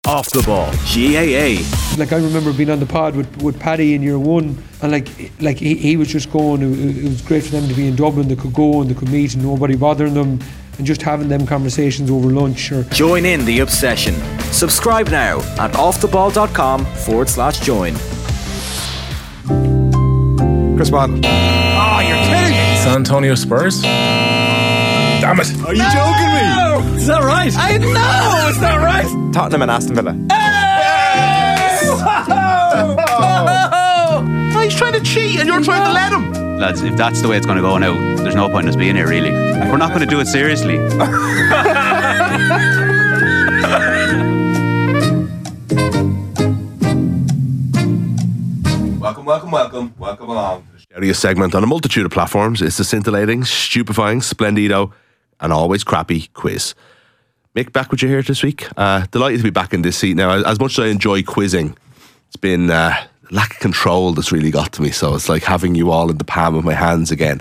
Off the Ball, GAA. Like, I remember being on the pod with Paddy in year one, and like he was just going, it was great for them to be in Dublin. They could go and they could meet and nobody bothering them, and just having them conversations over lunch. Or Join in the obsession. Subscribe now at offtheball.com/join. Chris Martin. Oh, you're kidding me! San Antonio Spurs? Damn it! Are you joking me? Is that right? I know it's not right. Tottenham and Aston Villa. Oh, he's trying to cheat and you're trying to let him. Lads, if that's the way it's going to go now, there's no point in us being here, really. We're not going to do it seriously. Welcome along to the Shoutiest segment on a multitude of platforms. It's the scintillating, stupefying, splendido, and always crappy quiz. Mick, back with you here this week. Delighted to be back in this seat now. As much as I enjoy quizzing, it's been lack of control that's really got to me. So it's like having you all in the palm of my hands again.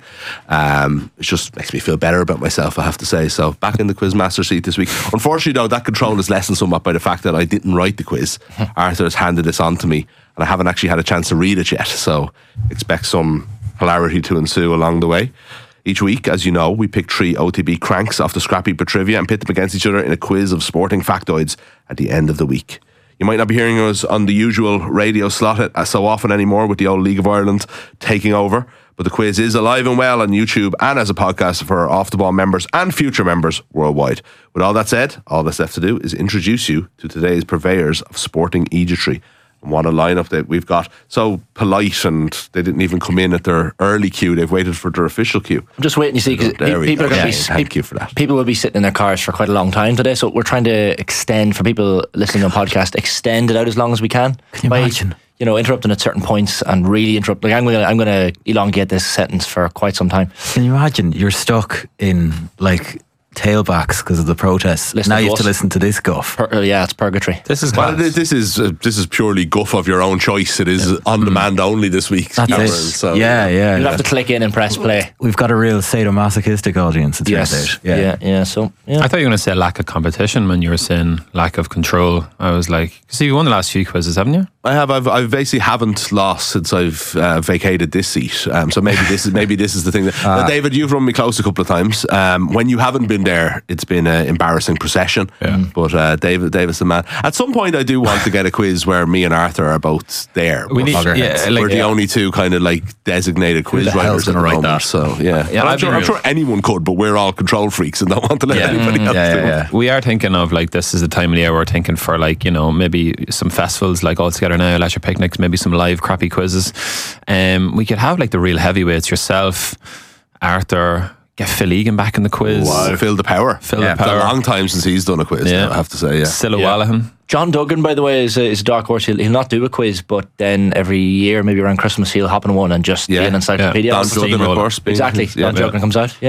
It just makes me feel better about myself, I have to say. So back in the quizmaster seat this week. Unfortunately, though, that control is lessened somewhat by the fact that I didn't write the quiz. Arthur has handed this on to me, and I haven't actually had a chance to read it yet. So expect some hilarity to ensue along the way. Each week, as you know, we pick 3 OTB cranks off the Scrap Heap of Trivia and pit them against each other in a quiz of sporting factoids at the end of the week. You might not be hearing us on the usual radio slot so often anymore with the old League of Ireland taking over, but the quiz is alive and well on YouTube and as a podcast for our Off the Ball members and future members worldwide. With all that said, all that's left to do is introduce you to today's purveyors of sporting egetry. And what a lineup that we've got. So polite, and they didn't even come in at their early queue. They've waited for their official queue. I'm just waiting to see, because people are going to be. Thank you for that. People will be sitting in their cars for quite a long time today, so we're trying to extend, for people listening on podcast, extend it out as long as we can. Can you imagine? Interrupting at certain points and really interrupt. Like I'm going to elongate this sentence for quite some time. Can you imagine? You're stuck in like tailbacks because of the protests. Now you have to listen to this guff. It's purgatory. This is this is purely guff of your own choice. It is on demand only this week. That's it. So yeah. You'll have to click in and press play. We've got a real sadomasochistic audience. It turns out. So I thought you were going to say lack of competition when you were saying lack of control. I was like, see, you won the last few quizzes, haven't you? I have. I've basically haven't lost since I've vacated this seat. So maybe this is the thing that David, you've run me close a couple of times. When you haven't been there, it's been an embarrassing procession. But David's the man. At some point, I do want to get a quiz where me and Arthur are both there. We're the only two kind of like designated quiz writers at the moment. That? So I'm sure anyone could, but we're all control freaks and don't want to let anybody else do it. We are thinking of like, this is the time of the year we're thinking for, like, you know, maybe some festivals like All Together Now, Leisure Picnics, maybe some live crappy quizzes. We could have like the real heavyweights, yourself, Arthur. Get Phil Egan back in the quiz. Wow, Phil the Power. The Power. It's a long time since he's done a quiz, I have to say. Cilla Wallahan. John Duggan, by the way, is a dark horse. He'll not do a quiz, but then every year, maybe around Christmas, he'll hop on one and just be an encyclopedia. Don Duggan, of course. Exactly. Don Duggan comes out.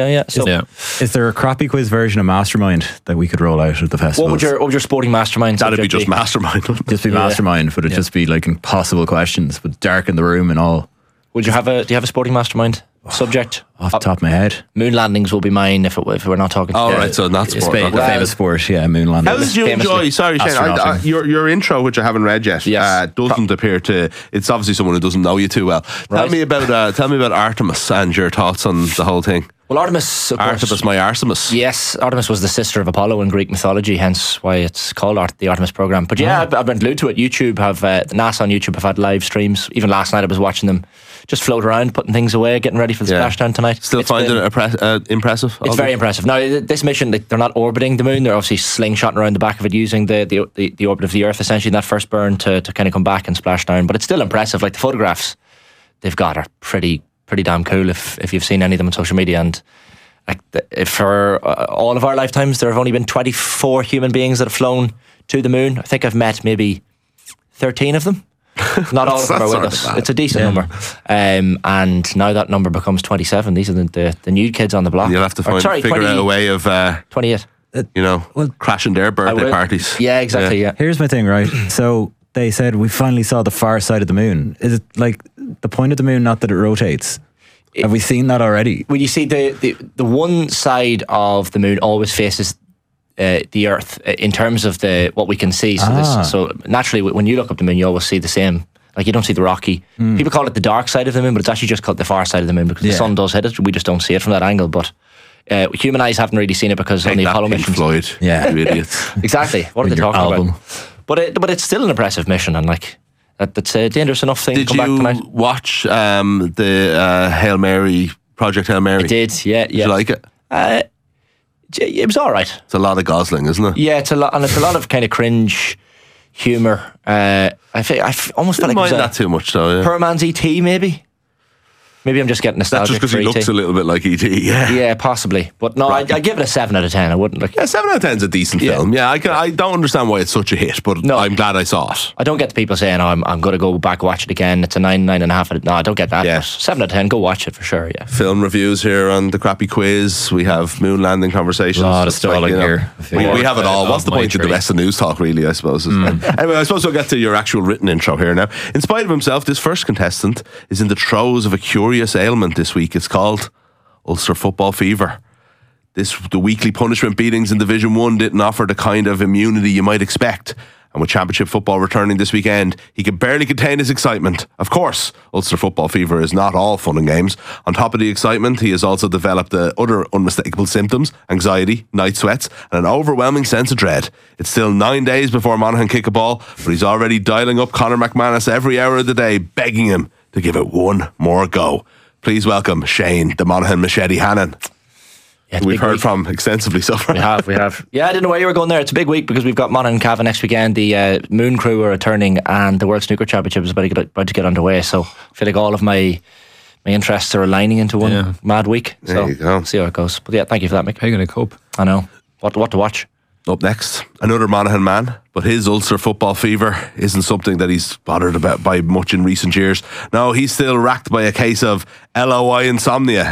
Is there a crappy quiz version of Mastermind that we could roll out at the festival? What would your sporting Mastermind? That'd be just Mastermind. Just be Mastermind, but it'd just be like impossible questions, but dark in the room and all. Do you have a sporting Mastermind subject? Off the top of my head, moon landings will be mine if we're not talking. Right, so not sport. The famous sport, moon landings. How did you enjoy? Sorry, Shane, your intro, which I haven't read yet, doesn't appear to. It's obviously someone who doesn't know you too well. Tell me about Artemis and your thoughts on the whole thing. Well, Artemis, my Artemis. Yes, Artemis was the sister of Apollo in Greek mythology, hence why it's called the Artemis program. But I've been glued to it. YouTube have NASA on YouTube have had live streams. Even last night I was watching them just float around, putting things away, getting ready for the splashdown tonight. Still find it impressive? It's very impressive. Now, this mission, they're not orbiting the moon. They're obviously slingshotting around the back of it using the orbit of the Earth, essentially, in that first burn to kind of come back and splash down. But it's still impressive. Like, the photographs they've got are pretty damn cool if you've seen any of them on social media. And like, for all of our lifetimes, there have only been 24 human beings that have flown to the moon. I think I've met maybe 13 of them. Not all of them are with us. It's a decent number. And now that number becomes 27. These are the new kids on the block. You'll have to figure out a way of 28. Crashing their birthday parties. Yeah, exactly. Yeah. Here's my thing, right? So they said we finally saw the far side of the moon. Is it like the point of the moon, not that it rotates? Have we seen that already? Well, you see, the one side of the moon always faces the Earth in terms of what we can see. So naturally, when you look up the moon, you always see the same. Like, you don't see the rocky. People call it the dark side of the moon, but it's actually just called the far side of the moon because the sun does hit it. We just don't see it from that angle. But human eyes haven't really seen it because on the Apollo missions. Floyd, you idiots. Exactly. What are they talking about? But it's still an impressive mission, and like that's a dangerous enough thing to come back tonight. Did you watch the Hail Mary, Project Hail Mary? I did, yeah. Did you like it? It was all right. It's a lot of Gosling, isn't it? Yeah, it's a lot of kind of cringe humour. I almost felt like mind it was that too much, though. Yeah. Poor man's E.T. Maybe I'm just getting nostalgic. That's just because he looks a little bit like E.T. Yeah, possibly. But no, I'd give it a 7 out of 10. I wouldn't like. Yeah, 7 out of 10 is a decent film. Yeah, I don't understand why it's such a hit, but I'm glad I saw it. I don't get the people saying, I'm going to go back watch it again. It's a 9.5. No, I don't get that. Yeah. But 7 out of 10, go watch it for sure. Yeah. Film reviews here on the Crappy Quiz. We have moon landing conversations. A lot of stalling here. We have it all. What's the point of the rest of news talk, really, I suppose? Anyway, I suppose we'll get to your actual written intro here now. In spite of himself, this first contestant is in the throes of a curious ailment this week. It's called Ulster football fever. The weekly punishment beatings in Division 1 didn't offer the kind of immunity you might expect. And with Championship football returning this weekend, he could barely contain his excitement. Of course, Ulster football fever is not all fun and games. On top of the excitement, he has also developed other unmistakable symptoms: anxiety, night sweats, and an overwhelming sense of dread. It's still 9 days before Monaghan kick a ball, but he's already dialing up Conor McManus every hour of the day, begging him to give it one more go. Please welcome Shane, the Monaghan Machete Hannon. Yeah, we've heard from extensively so far. We have. Yeah, I didn't know where you were going there. It's a big week because we've got Monaghan and Cavan next weekend. The Moon Crew are returning, and the World Snooker Championship is about to get underway. So I feel like all of my interests are aligning into one mad week. So there you go. See how it goes. But yeah, thank you for that, Mick. How are you going to cope? I know. What to watch? Up next, another Monaghan man, but his Ulster football fever isn't something that he's bothered about by much in recent years. No, he's still racked by a case of LO insomnia.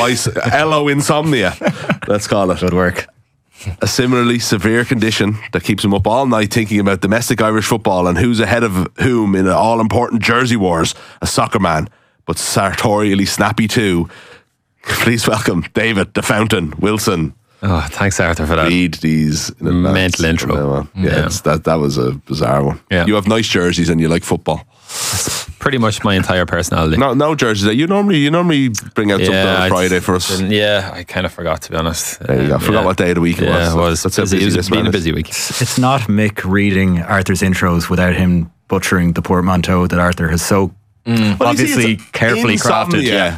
LO insomnia, let's call it. Good work. A similarly severe condition that keeps him up all night thinking about domestic Irish football and who's ahead of whom in all-important jersey wars. A soccer man, but sartorially snappy too. Please welcome David the Fountain Wilson. Oh, thanks, Arthur, for that. Read these in advance. Mental intro. Yeah. That was a bizarre one. Yeah. You have nice jerseys and you like football. That's pretty much my entire personality. No jerseys. You normally bring out something on Friday for us. Yeah, I kind of forgot, to be honest. There you go. Forgot what day of the week it was. Yeah, it was. That's how busy this been man a is. busy week. It's not Mick reading Arthur's intros without him butchering the portmanteau that Arthur has so obviously carefully crafted. Yeah.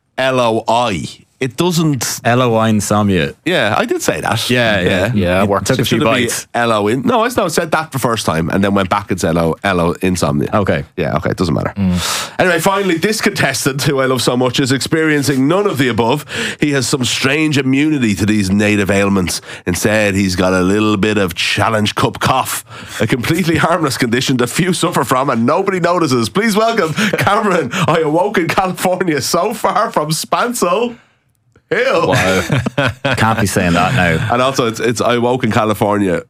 LOI. It doesn't. LOI insomnia. Yeah, I did say that. Yeah, it worked. Took a few bites. LO in. No, I said that the first time and then went back and said LO insomnia. Okay. Yeah, okay, it doesn't matter. Anyway, finally, this contestant, who I love so much, is experiencing none of the above. He has some strange immunity to these native ailments. Instead, he's got a little bit of Challenge Cup cough, a completely harmless condition that few suffer from and nobody notices. Please welcome Cameron. I awoke in California, so far from Spancel Hill. Wow. Can't be saying that now. And also, it's I woke in California.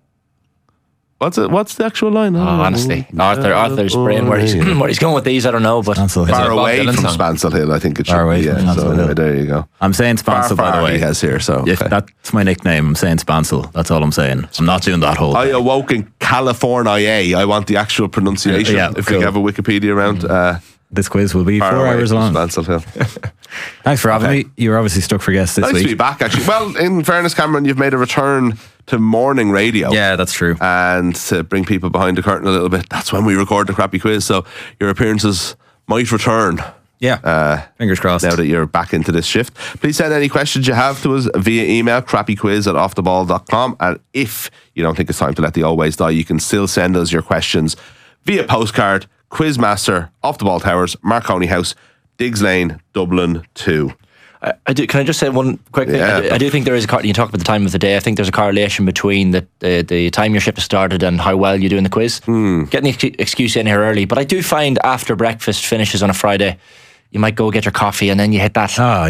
What's the actual line? Honestly, Arthur's brain where he's going with these, I don't know, but Spancel Hill. Far Bob away Dylan from song? Spancel Hill, I think it should Far away be. from Yeah, Spancel so Hill. there you go. I'm saying Spancel, by the way. He has here, so If okay. that's my nickname. I'm saying Spancel. That's all I'm saying. I'm not doing that whole I thing. awoke in California. I want the actual pronunciation. Yeah, if cool. we have a Wikipedia around. This quiz will be 4 Far away hours from long. Spancel Hill. Thanks for having me. You're obviously stuck for guests this Nice week. to be back, actually. Well, in fairness, Cameron, you've made a return to morning radio. Yeah, that's true. And to bring people behind the curtain a little bit, that's when we record the Crappy Quiz. So your appearances might return. Yeah. Fingers crossed. Now that you're back into this shift, please send any questions you have to us via email, crappyquiz@offtheball.com. And if you don't think it's time to let the always die, you can still send us your questions via postcard, Quizmaster, Off the Ball Towers, Marconi House, Diggs Lane, Dublin 2. I do. Can I just say one quick thing? Yeah. I do think there is you talk about the time of the day. I think there's a correlation between the time your shift has started and how well you do in the quiz. Getting the excuse in here early, but I do find after breakfast finishes on a Friday, you might go get your coffee and then you hit that,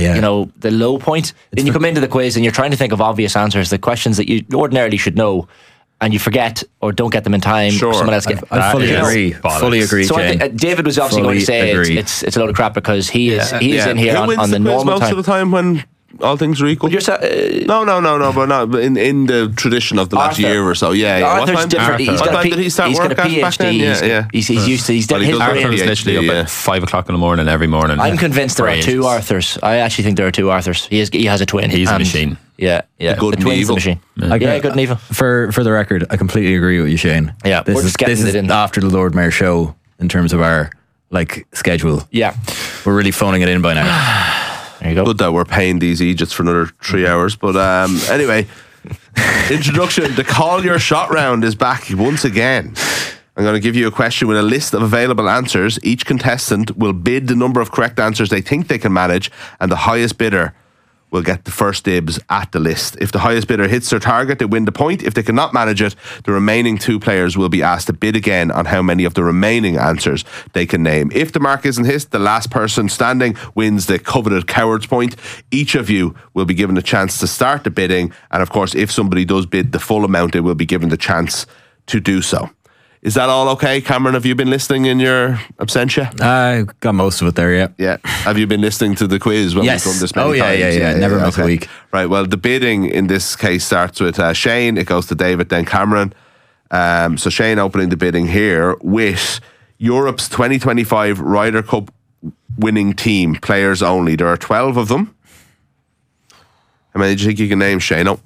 the low point. Then you come into the quiz and you're trying to think of obvious answers, the questions that you ordinarily should know, and you forget or don't get them in time. Sure. Or someone else gets. I fully agree. bollocks. Fully agree, So I Jane. think David was obviously Fully going to say agree. it's a load of crap because he is in here Who on wins the quiz normal most time. of the time when all things are equal. You're No, but not in the tradition of the last Arthur. year or so. Yeah. Arthur's What time, different. He's what got time a did he start he's work got a at back then? PhD. He's used to. He's Well, he his does brain- Arthur's literally up PhD, at 5 o'clock in the morning every morning. I'm convinced there For are two ages. Arthurs. I actually think there are two Arthurs. He has a twin. He's a and- machine. Yeah. The good the and twin's evil. the machine. I Yeah, got- good and evil. For the record, I completely agree with you, Shane. Yeah, this we're is just getting this is it in. after the Lord Mayor show in terms of our like schedule. Yeah. We're really phoning it in by now. There you go. Good that we're paying these Egypts for another 3 hours. But anyway, introduction. The Call Your Shot round is back once again. I'm going to give you a question with a list of available answers. Each contestant will bid the number of correct answers they think they can manage, and the highest bidder will get the first dibs at the list. If the highest bidder hits their target, they win the point. If they cannot manage it, the remaining two players will be asked to bid again on how many of the remaining answers they can name. If the mark isn't hit, the last person standing wins the coveted coward's point. Each of you will be given a chance to start the bidding, and of course, if somebody does bid the full amount, they will be given the chance to do so. Is that all okay, Cameron? Have you been listening in your absentia? I got most of it there, yeah. Yeah. Have you been listeing to the quiz when Yes. we've done this many Oh, yeah, times? yeah. Never miss a week. Right. Well, the bidding in this case starts with Shane. It goes to David, then Cameron. So Shane opening the bidding here with Europe's 2025 Ryder Cup winning team, players only. There are 12 of them. How many do you think you can name, Shane? Oh,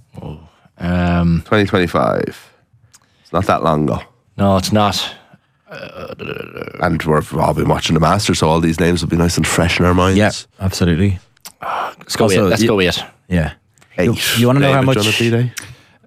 2025. It's not that long ago. No, it's not. And we've all been watching the Masters, so all these names will be nice and fresh in our minds. Yeah, absolutely. Let's go Also, with it. Let's go with it. Yeah. 8. You wanna know how David, much- do you wanna B-Day?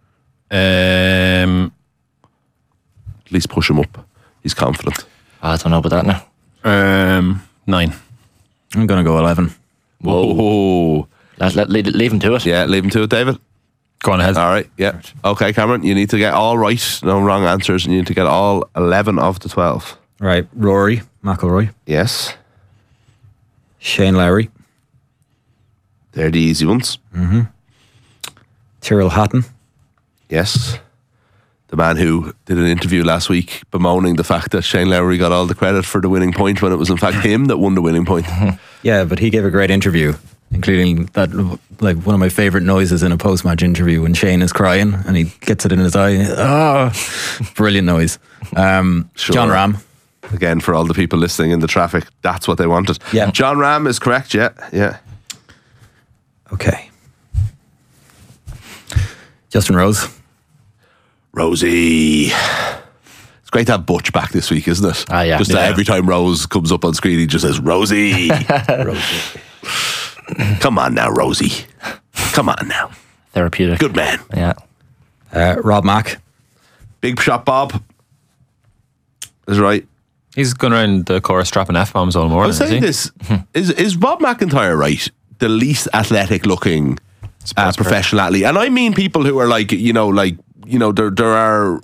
At least push him up. He's confident. I don't know about that now. 9. I'm going to go 11. Whoa. Leave him to it. Yeah, leave him to it, David. Go on ahead. All right, yeah. Okay, Cameron, you need to get all right, no wrong answers, and you need to get all 11 of the 12. Right. Rory McIlroy, Yes, Shane Lowry, they're the easy ones. Tyrrell Hatton, Yes. The man who did an interview last week bemoaning the fact that Shane Lowry got all the credit for the winning point when it was in fact him that won the winning point. Yeah, but he gave a great interview, including that, like one of my favourite noises in a post-match interview when Shane is crying and he gets it in his eye. Oh, brilliant noise. Sure. John Ram. Again, for all the people listening in the traffic, that's what they wanted. Yeah. John Ram is correct, yeah. Okay. Justin Rose. Rosie. It's great to have Butch back this week, isn't it? Ah, yeah. Just Yeah. every time Rose comes up on screen, he just says, Rosie. Rosie. Come on now, Rosie. Come on now. Therapeutic. Good man. Yeah. Rob Mack. Big shot Bob. Is right. He's going around the course dropping F-bombs all I morning, was saying this. Is Bob McIntyre right? The least athletic looking professional athlete. And I mean people who are like, there are,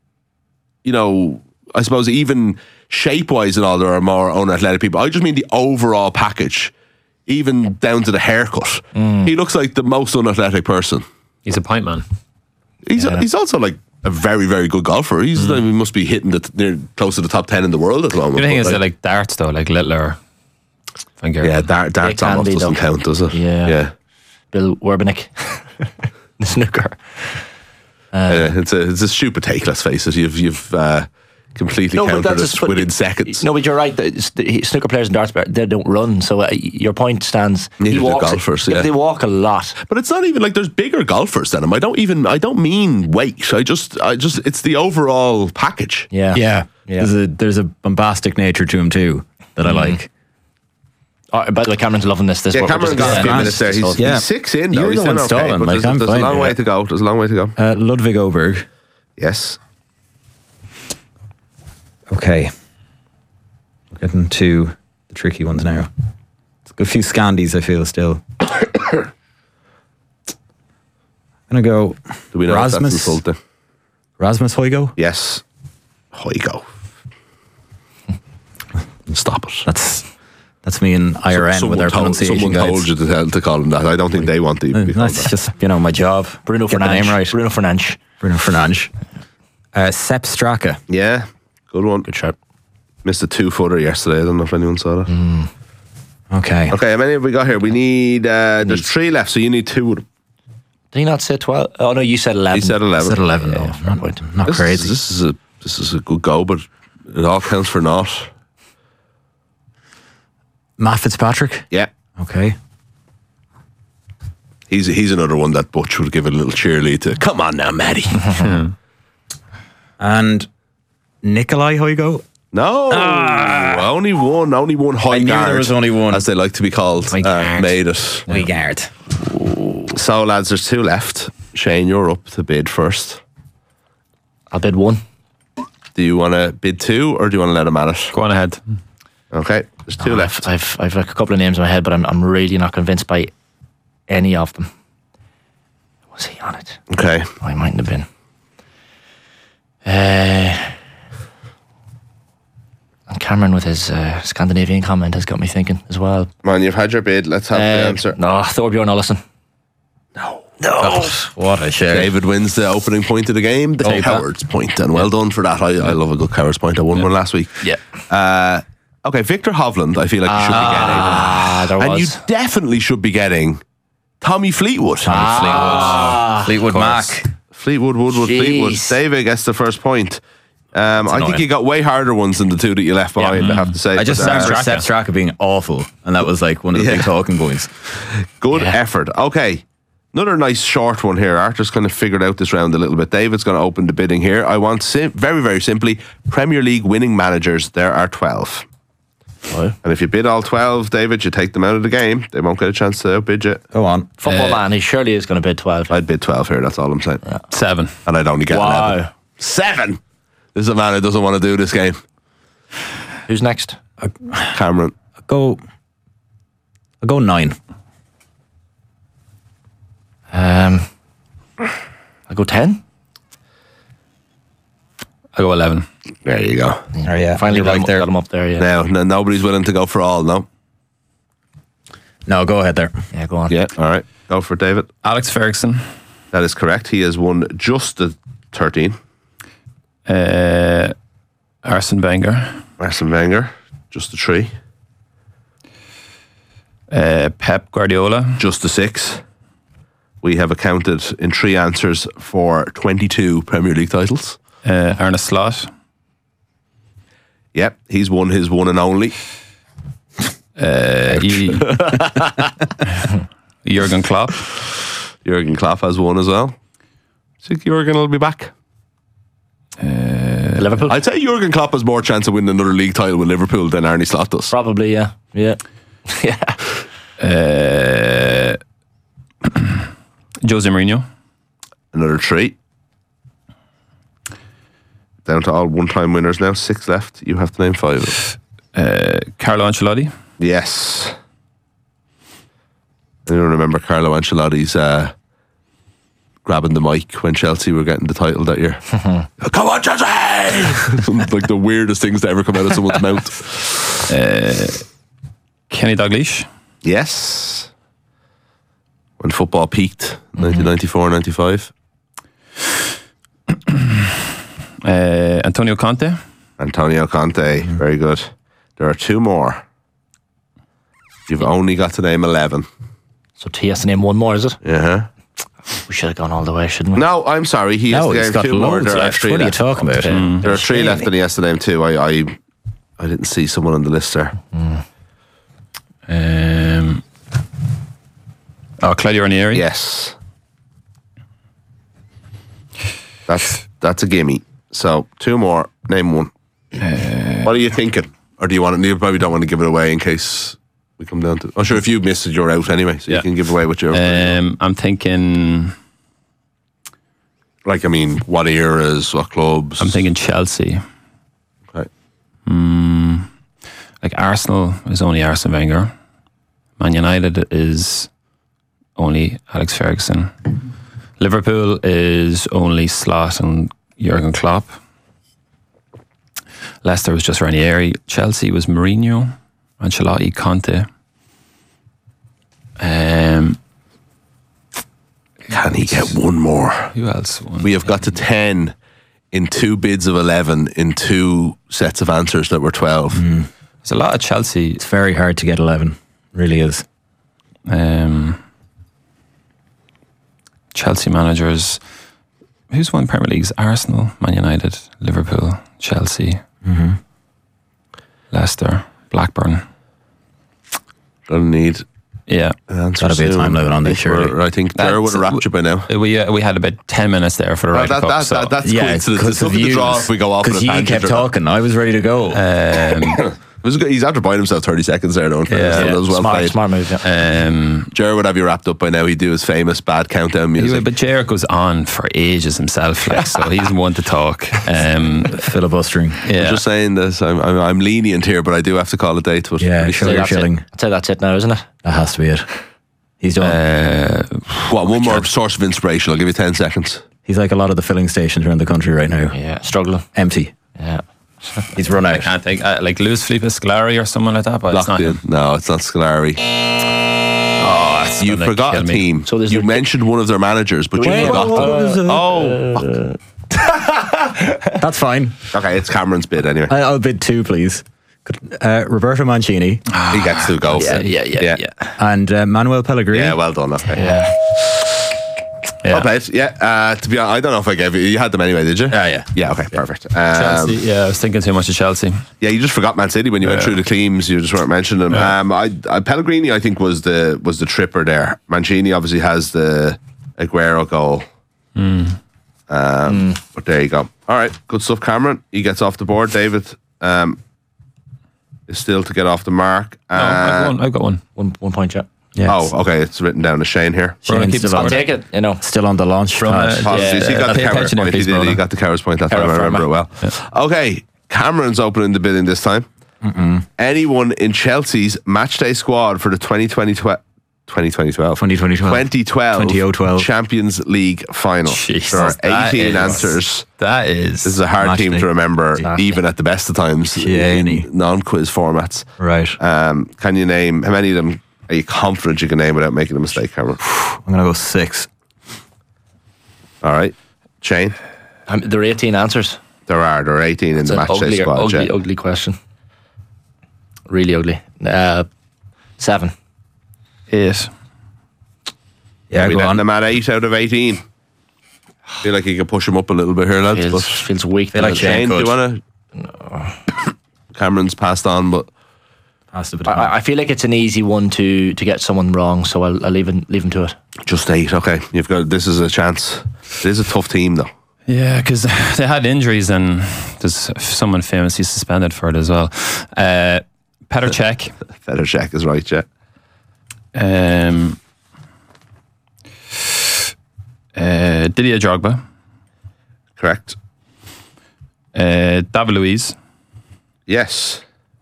I suppose even shape-wise and all, there are more unathletic people. I just mean the overall package, even down to the haircut. He looks like the most unathletic person. He's a pint man. He's also like a very, very good golfer. He must be hitting near close to the top 10 in the world at the moment. The thing But is that like darts though, like Littler. darts can almost be, doesn't though. count, does it? Yeah. Bill Werbenick. The snooker. It's a stupid take. Let's face it. You've completely countered it within seconds. No, but you're right. The snooker players and darts, they don't run. So your point stands. Neither do golfers, yeah. They walk a lot. But it's not even like there's bigger golfers than him. I don't mean weight. I just it's the overall package. Yeah. Yeah. Yeah. There's a bombastic nature to him too that I like. Oh, by the way, Cameron's loving this. Yeah, Cameron's got a few minutes there. He's 6 in though. You're He's the one doing okay, stalling, but like, there's I'm a fine, long yeah. way to go. There's a long way to go. Ludwig Oberg. Yes. Okay. We're getting to the tricky ones now. It's a few Scandies, I feel, still. I'm going to go Do we know if that's Rasmus. insulting? Rasmus Højgaard. Yes. Højgaard. Stop it. That's me in IRN with our pronunciation Someone told guides. you to call him that. I don't think they want to be called That's that. just, my job. Bruno Get the Fernandes. name right. Bruno Fernandes. Bruno Fernandes. Sepp Straka. Yeah, good one. Good shot. Missed a 2-footer yesterday. I don't know if anyone saw that. Okay. Okay, how many have we got here? We need, there's 3 left, so you need 2 of them. Did he not say 12? Oh no, you said 11. He said 11. Is it 11 though? Not crazy. This is a good go, but it all counts for naught. Matt Fitzpatrick? Yeah. Okay. He's another one that Butch would give a little cheerlead to. Come on now, Matty. And Nikolai Hoygo? No, only one high I knew guard. there was only one. as they like to be called, made it. Hoygaard. So, lads, there's 2 left. Shane, you're up to bid first. I'll bid 1. Do you want to bid 2 or do you want to let him at it? Go on ahead. Okay, there's 2 left. I've like a couple of names in my head, but I'm really not convinced by any of them. Was he on it? Okay. Oh, he mightn't have been. And Cameron with his Scandinavian comment has got me thinking as well. Man, you've had your bid. Let's have the answer. No, Thorbjorn Olesen. No. What a share. David wins the opening point of the game, the Coward's point, and well done for that. I love a good Coward's point. I won one last week. Yeah. Okay, Victor Hovland, I feel like you should be getting. There And was. you definitely should be getting Tommy Fleetwood. Fleetwood Mac. Fleetwood. Jeez. David gets the first point. I think annoying. you got way harder ones than the 2 that you left behind, I have to say. I just But, remember Sepp Straka being awful, and that was like one of the big talking points. good effort. Okay. Another nice short one here. Arthur's kind of figured out this round a little bit. David's going to open the bidding here. I want very, very simply Premier League winning managers. There are 12. And if you bid all 12, David, you take them out of the game. They won't get a chance to outbid you. Go on. Football man, he surely is going to bid 12. I'd bid 12 here, that's all I'm saying. 7. And I'd only get 11. Wow. 7! This is a man who doesn't want to do this game. Who's next? Cameron. I'll go 9. I'll go 10. I'll go 11. There you go. Oh, yeah. Finally You're right there. got him up there, yeah. Now, nobody's willing to go for all, no? No, go ahead there. Yeah, go on. Yeah, all right. Go for David. Alex Ferguson. That is correct. He has won just the 13. Arsene Wenger. Arsene Wenger, just the 3. Pep Guardiola. Just the 6. We have accounted in 3 answers for 22 Premier League titles. Arne Slot. Yep, he's won his one and only. Jurgen Klopp. Jurgen Klopp has won as well. I think Jurgen will be back. Liverpool? I'd say Jurgen Klopp has more chance of winning another league title with Liverpool than Arne Slot does. Probably, yeah. Yeah. Yeah. Jose Mourinho. Another 3. Down to all one-time winners now. 6 left. You have to name 5 of them. Carlo Ancelotti. Yes. I don't remember Carlo Ancelotti's grabbing the mic when Chelsea were getting the title that year. Come on, Chelsea! Like the weirdest things to ever come out of someone's mouth. Kenny Dalglish. Yes. When football peaked, 1994-95. Antonio Conte. Antonio Conte, very good. There are 2 more. You've only got to name 11. So he has to name 1 more, is it? Yeah. We should have gone all the way, shouldn't we? No, I'm sorry. He has No, to he's name got 2 more. loads There are left. 3 What are you left. talking about? There are 3 left and he has to name 2. I didn't see someone on the list there. Claudio Ranieri. Yes. That's a gimme. So 2 more. Name 1. What are you thinking? Or do you want it? You probably don't want to give it away in case we come down to. I'm sure if you miss it, you're out anyway. So you can give away what you're. I'm thinking. Like, I mean, what eras, what clubs? I'm thinking Chelsea. Okay. Like Arsenal is only Arsene Wenger. Man United is only Alex Ferguson. Liverpool is only Slot and Jurgen Klopp. Leicester was just Ranieri. Chelsea was Mourinho, Ancelotti, Conte. Can he get 1 more? Who else won? We have got to 10 in 2 bids of 11 in 2 sets of answers that were 12. There's a lot of Chelsea. It's very hard to get 11. Really is. Chelsea managers. Who's won Premier Leagues? Arsenal, Man United, Liverpool, Chelsea, Leicester, Blackburn. Don't need Yeah. an answer. Gotta be a soon. time limit on this, surely. I think Dara would have wrapped you by now. We had about 10 minutes there for the Ryder Cup. So, That's Yeah, coincidence. It's look at the draw if we go off on a Because you tangent. kept or not. talking. I was ready to go. It was good. He's after buying himself 30 seconds there, don't Yeah. That was well played. Smart move. Yeah. Jared would have you wrapped up by now. He'd do his famous bad countdown music. but Jared goes on for ages himself, like, so he's one to talk. Filibustering. Yeah. I'm just saying this. I'm lenient here, but I do have to call a date. But Yeah, sure. That's Shilling. it. I'd say that's it now, isn't it? That has to be it. He's done. What, one more source of inspiration. I'll give you 10 seconds. He's like a lot of the filling stations around the country right now. Yeah, struggling. Empty. Yeah. He's run I out. can't think, like Luis Felipe Scolari or someone like that, but it's Locked not in. him. No, it's not Scolari. Oh, that's You gonna forgot kill a me. team. So there's you a- mentioned one of their managers, but you forgot. Oh, fuck. That's fine. Okay, it's Cameron's bid anyway. I'll bid 2, please. Roberto Mancini He gets to go. Yeah. and Manuel Pellegrini. Yeah, well done. Okay. Yeah. Well played. Yeah. To be honest, I don't know if I gave you had them anyway, did you? Yeah. Yeah. Okay. Perfect. Chelsea. Yeah, I was thinking too much of Chelsea. Yeah, you just forgot Man City when you went through the teams. You just weren't mentioning them. I Pellegrini, I think, was the tripper there. Mancini obviously has the Aguero goal. But there you go. All right, good stuff, Cameron. He gets off the board. David is still to get off the mark. No, I've got one. 1 point, yeah. Yes. Oh, okay. It's written down as Shane here. Brian, keep still the I'll score. take it, you know. Still on the launch pad. Apologies. He got the pay Cowers attention there, point. He please, did. He brother. got the Cowers point that time. I Coward remember it well. Okay, Cameron's opening the bidding this time. Anyone in Chelsea's matchday squad for the 2012 2012 Champions League final. Jesus, There are that 18 is- answers. That is. This is a hard Match team day. to remember, Exactly. even at the best of times Jenny. in non-quiz formats. Right. Can you name how many of them? Are you confident you can name without making a mistake, Cameron? I'm going to go 6. All right, Shane. There are 18 answers. There are 18 in It's the an matchday squad. Jay. ugly question. Really ugly. 7. 8. Yeah, We go letting on. them at 8 out of 18. Feel like you can push them up a little bit here, lads. But Feels weak. Feel like Shane, do you could. want to? Cameron's passed on, but Pass the baton. I feel like it's an easy one to get someone wrong, so I'll leave him to it. just 8. Okay, you've got. This is a chance. It is a tough team, though. Yeah, because they had injuries and there's someone famously suspended for it as well. Petr Cech. Petr Cech is right, yeah. Didier Drogba. Correct. David Luiz. Yes.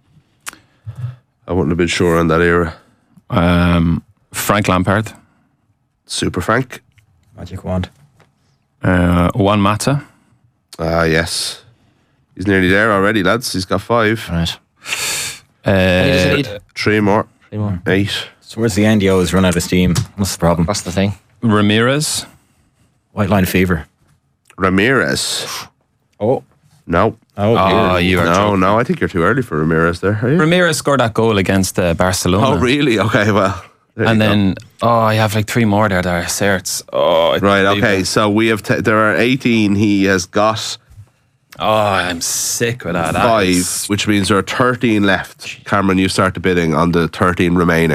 I wouldn't have been sure on that era. Frank Lampard. Super Frank. Magic wand. Juan Mata. Yes. He's nearly there already, lads. He's got 5. Right. How many does he need? 3 more. 3 more. 8. Towards the end, you always run out of steam. What's the problem? That's the thing. Ramirez. White line fever. Ramirez. Oh. No. Oh, you are joking. No, I think you're too early for Ramirez there. Are you? Ramirez scored that goal against Barcelona. Oh, really? Okay, well. there And you go. then, I have like 3 more there that are certs. Oh, Right, okay. So we have. There are 18. He has got Oh, I'm sick with that. That 5, is- which means there are 13 left. Cameron, you start the bidding on the 13 remaining.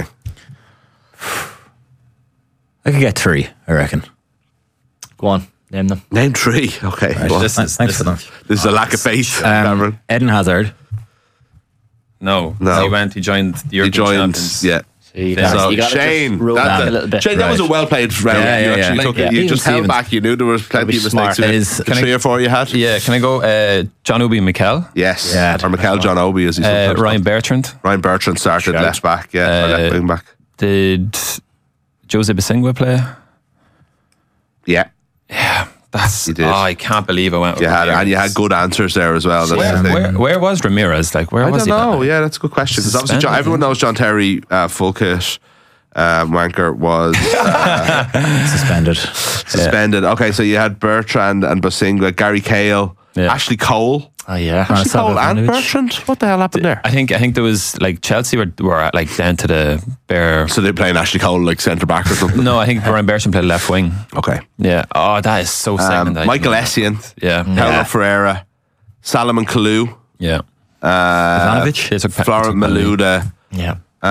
I could get 3, I reckon. Go on, name them. Name 3. Okay. well, This is- Thanks for this that. this is a lack of faith, Cameron. Eden Hazard. No. No. He joined the He European joined. champions. Yeah. You Yeah. So gotta Shane, just roll back a little bit. Shane, that was a well played round. Yeah, you yeah, actually yeah. took Like, it. You even just held Stevens. back. You knew there was plenty of be mistakes. smart. in It it. is- The Can 3 or 4 you had. Yeah, can I go John Obi Mikel? Yes. Yeah. Or Mikel John Obi as he's sometimes Ryan called. Bertrand? Ryan Bertrand started Shout. left back. Yeah. Or left wing back. Did Jose Basingua play? Yeah. That's You did. Oh, I can't believe I went with You had, Ramirez. and you had good answers there as well. That's Where, the thing. where was Ramirez? Like, where I was don't he? know. Yeah, that's a good question. Because obviously, Suspended, everyone knows John Terry, full kit wanker, was Suspended. suspended. Okay, so you had Bertrand and Basingua, Gary Cahill, Yeah. Ashley Cole. Oh yeah. Ashley Cole and Ivanovic. Bertrand. What the hell happened there? I think there was like Chelsea were like down to the bare. So they're playing Ashley Cole like centre back or something. No, I think Brian Bertrand played left wing. Okay. Yeah. Oh, that is so second. Michael Essien, Yeah. Paulo Ferreira, Salomon Kalou, Yeah. Ivanovic. They took Florent Malouda, Yeah.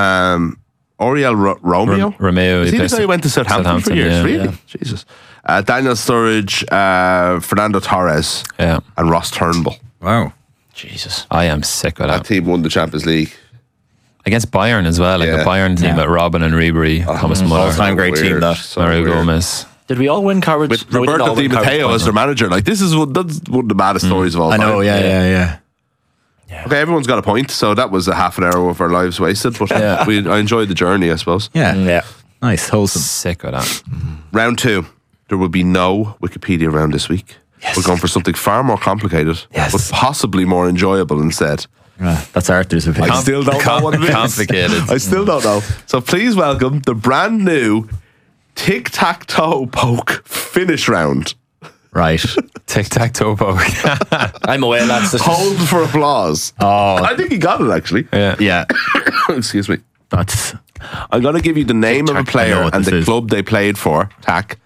Oriel Romeo. Romeo. Is he the plays guy who went to Southampton for years? yeah. Really? Jesus. Daniel Sturridge, Fernando Torres, Yeah. and Ross Turnbull. Wow. Jesus. I am sick with That that. team won the Champions League. Against Bayern as well. Like Yeah. the Bayern team Yeah. at Robin and Ribery, Thomas Muller, All-time great team, Weird. that. So Mario weird. Gomez. Did we all win Carriage? With No, we didn't Roberto all Di win Carriage Matteo as points. their manager. Like, that's one of the baddest stories of all I time. know, yeah. Okay, everyone's got a point, so that was a half an hour of our lives wasted, but I enjoyed the journey, I suppose. Yeah. Yeah. Nice, wholesome. Sick with that. Round 2. There will be no Wikipedia round this week. We're going for something far more complicated, Yes. but possibly more enjoyable instead. That's Arthur's opinion. I still don't know what it is. Complicated. I still don't know. So please welcome the brand new tic-tac-toe poke finish round. Right. Tic tac toe poke. I'm away, lads. This is- Hold for applause. Oh, I think he got it, actually. Yeah. yeah. Excuse me. That's I'm going to give you the name of a Tic-tac, I know player what and this the is. club they played for, tac.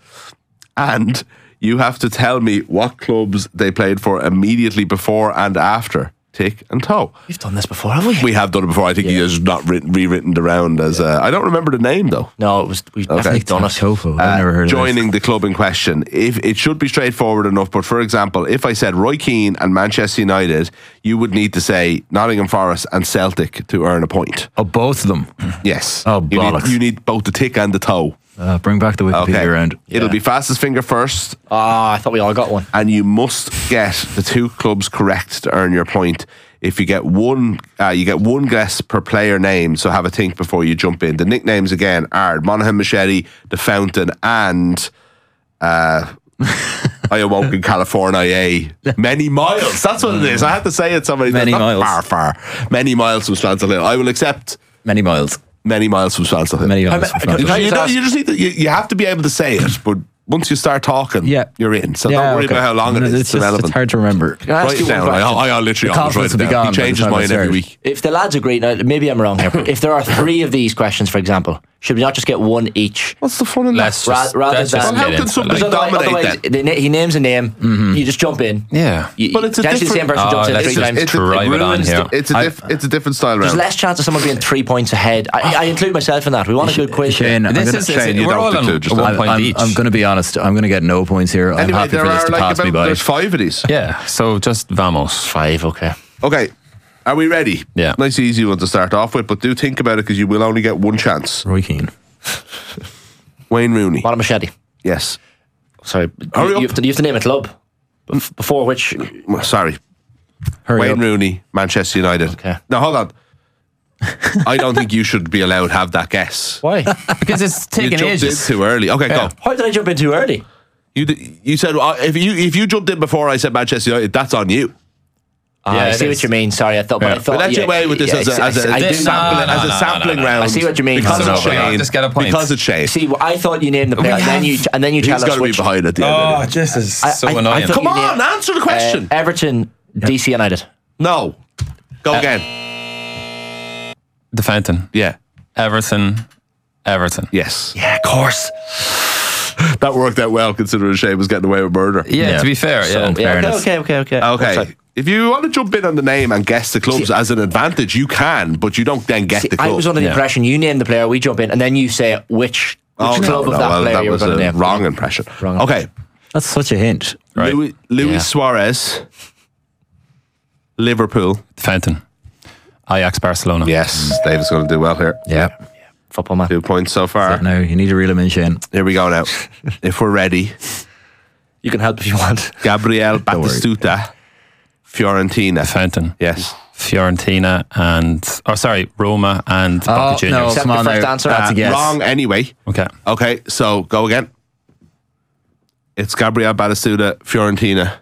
And you have to tell me what clubs they played for immediately before and after tick and toe. We've done this before, have we? We have done it before. I think he has not rewritten the round as. I don't remember the name though. No, it was. We've definitely done it. Tofu. I've never heard of Joining the club in question. If it should be straightforward enough, but for example, if I said Roy Keane and Manchester United, you would need to say Nottingham Forest and Celtic to earn a point. this. Oh, both of them. Yes. Oh, you bollocks. you need both the tick and the toe. Bring back the Wikipedia Okay. round. It'll be fastest finger first, I thought we all got one. and you must get the two clubs correct to earn your point. If you get one, you get one guess per player name. So have a think before you jump in. The nicknames again are Monaghan Machete, The Fountain, and I awoke in California. Many miles. That's what it is. I had to say it. Somebody Many not miles. far. Many miles from Swansea Hill. I will accept Many miles. many miles from Swansea Hill. Many miles. Can I You, just ask- you just need to. You have to be able to say it, but once you start talking, Yeah. you're in. So don't worry okay. about how long it No, is. It's irrelevant. It's hard to remember. Can I ask Write you it one down. question? I literally The always write confidence it will be down. gone He by the changes time mine it's every aired. week. If the lads agree, now maybe I'm wrong here, but if there are 3 of these questions, for example, should we not just get one each? What's the fun in Let's that? just, Rather let's than- just Well, how get can into somebody it. Because dominate otherwise, he names a name, you just jump in. Yeah. But it's a Potentially the same different- person jumps in let's 3 just- times. Try it on here. It's a different style There's round. less chance of someone being 3 points ahead. I include myself in that. We want a good quiz. Shane, I'm This gonna- is Shane, you we're don't all on include, just one I'm- point each. I'm going to be honest. I'm going to get no points here. I'm Anyway, happy there for this are to like pass me by. there's 5 of these. Yeah. So just vamos. 5, okay. Okay, are we ready? Yeah. Nice easy one to start off with, but do think about it because you will only get one chance. Roy Keane. Wayne Rooney. What a machete. Yes. Sorry, Hurry you up. have to name a club. Before which. Sorry. Hurry Wayne up. Rooney, Manchester United. Okay. Now hold on. I don't think you should be allowed to have that guess. Why? Because it's You taking jumped in ages. too early. Okay, Yeah. go. Why did I jump in too early? You said if you jumped in before I said Manchester United, that's on you. I Yeah, see it what is. you mean. Sorry, I thought. But I thought. But that's your way with this as a I do- sampling round. I see what you mean. Because No, it's no, Shane. just get a point. Because it's Shane. See, I thought you named the player, and then you tell He's us got to be which. behind at the end. of it. this is so I annoying. thought Come you on, named- answer the question. Everton, DC United. No. Go again. The Fountain. Yeah. Everton. Yes. Yeah, of course. That worked out well considering Shane was getting away with murder. Yeah, Yeah. to be fair, yeah. fairness. Okay. Okay. If you want to jump in on the name and guess the clubs as an advantage, you can, but you don't then get See, the club. I was under the Yeah. impression you name the player, we jump in, and then you say which club of that well, player that you were was going to a name. wrong impression. Wrong. Okay. That's such a hint. Right. Luis Yeah. Suarez, Liverpool. The Fountain. Ajax Barcelona. Yes, David's going to do well here. Yeah. Football man. 2 points so far. Now you need to reel him in, Shane. Here we go now. If we're ready, You can help if you want. Gabriel Don't worry. Batistuta, Fiorentina. The Fountain. Yes. Fiorentina and Roma and Boca Juniors. no, Accept come your on first now. answer. That's a guess. Wrong anyway. Okay. Okay, so go again. It's Gabriel Batistuta, Fiorentina.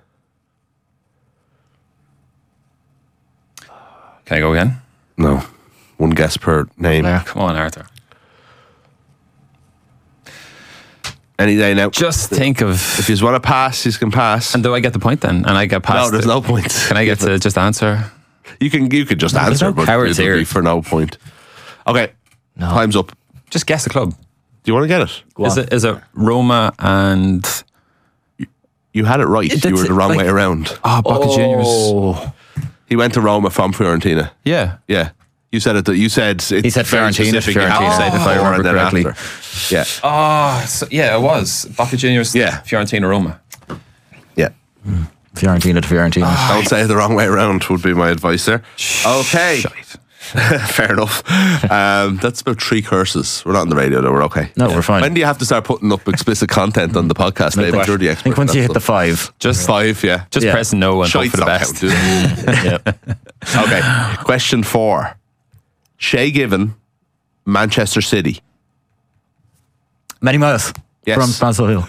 Can I go again? No. One guess per name. Yeah. Come on, Arthur. Any day now. Just think of. If you want to pass, you can pass. And do I get the point then? And I get past. No, there's no point. Can I get to just answer? You can just answer, no but cowards it'll be here. for no point. Okay, time's up. Just guess the club. Do you want to get it? Is it Roma and You had it right. You were the wrong way around. Boca Juniors? Oh, He went to Roma from Fiorentina. Yeah. Yeah. You said it. You said it's He said very Fiorentina, specific. You have to Fiorentina, say if I before remember and then correctly. after. Yeah. Oh, so, yeah, it was Boca Juniors. Yeah. Fiorentina, Roma. Yeah. Fiorentina to Fiorentina. Don't say it the wrong way around would be my advice there. Okay. Shite. Fair enough. That's about 3 curses. We're not on the radio though. We're okay. No, we're fine. When do you have to start putting up explicit content on the podcast, David? You're the I expert. think once for you that hit the stuff. 5. Just 5, yeah. Just Yeah. press no and hope Shites for the don't best. count, do they? Okay. Question 4. Shay Given, Manchester City. Many miles Yes. from Spansel Hill.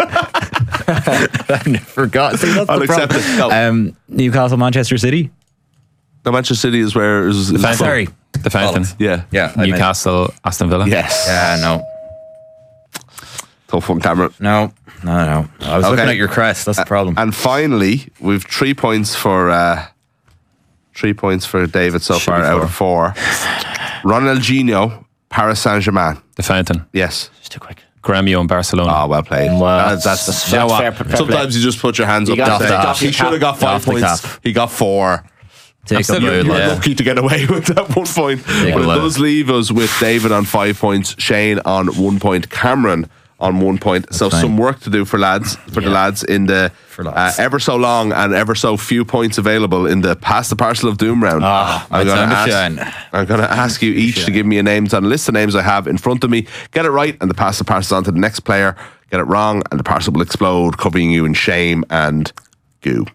I forgot. See, that's I'll the accept problem. it. No. Newcastle, Manchester City. No, Manchester City is where is The Fountain. Sorry. The Fountain. Yeah. Yeah. I meant- Newcastle, Aston Villa. Yes. Yeah, no. Tough one, Cameron. No. I was Okay. looking at your crest. That's the problem. And finally, we've 3 points for 3 points for David so far out of 4. Ronaldinho, Paris Saint-Germain. The Fountain. Yes. it's too quick. Gremio and Barcelona. Oh, well played. Well, That's you know what? fair play. Sometimes you just put your hands You up. got and say, off he your should have got cap. 5 Off the points. cap. He got 4. Take still up You my were Yeah. lucky to get away with that 1 point. But it a load. does leave us with David on 5 points, Shane on 1 point, Cameron on 1 point. So fine. some work to do for the lads in the lads. ever so long and ever so few points available in the Pass the Parcel of Doom round. my I'm time to gonna shine. I'm going to ask you each to give me a name on a list of names I have in front of me. Get it right, and the Pass the Parcel on to the next player. Get it wrong, and the parcel will explode, covering you in shame and goo.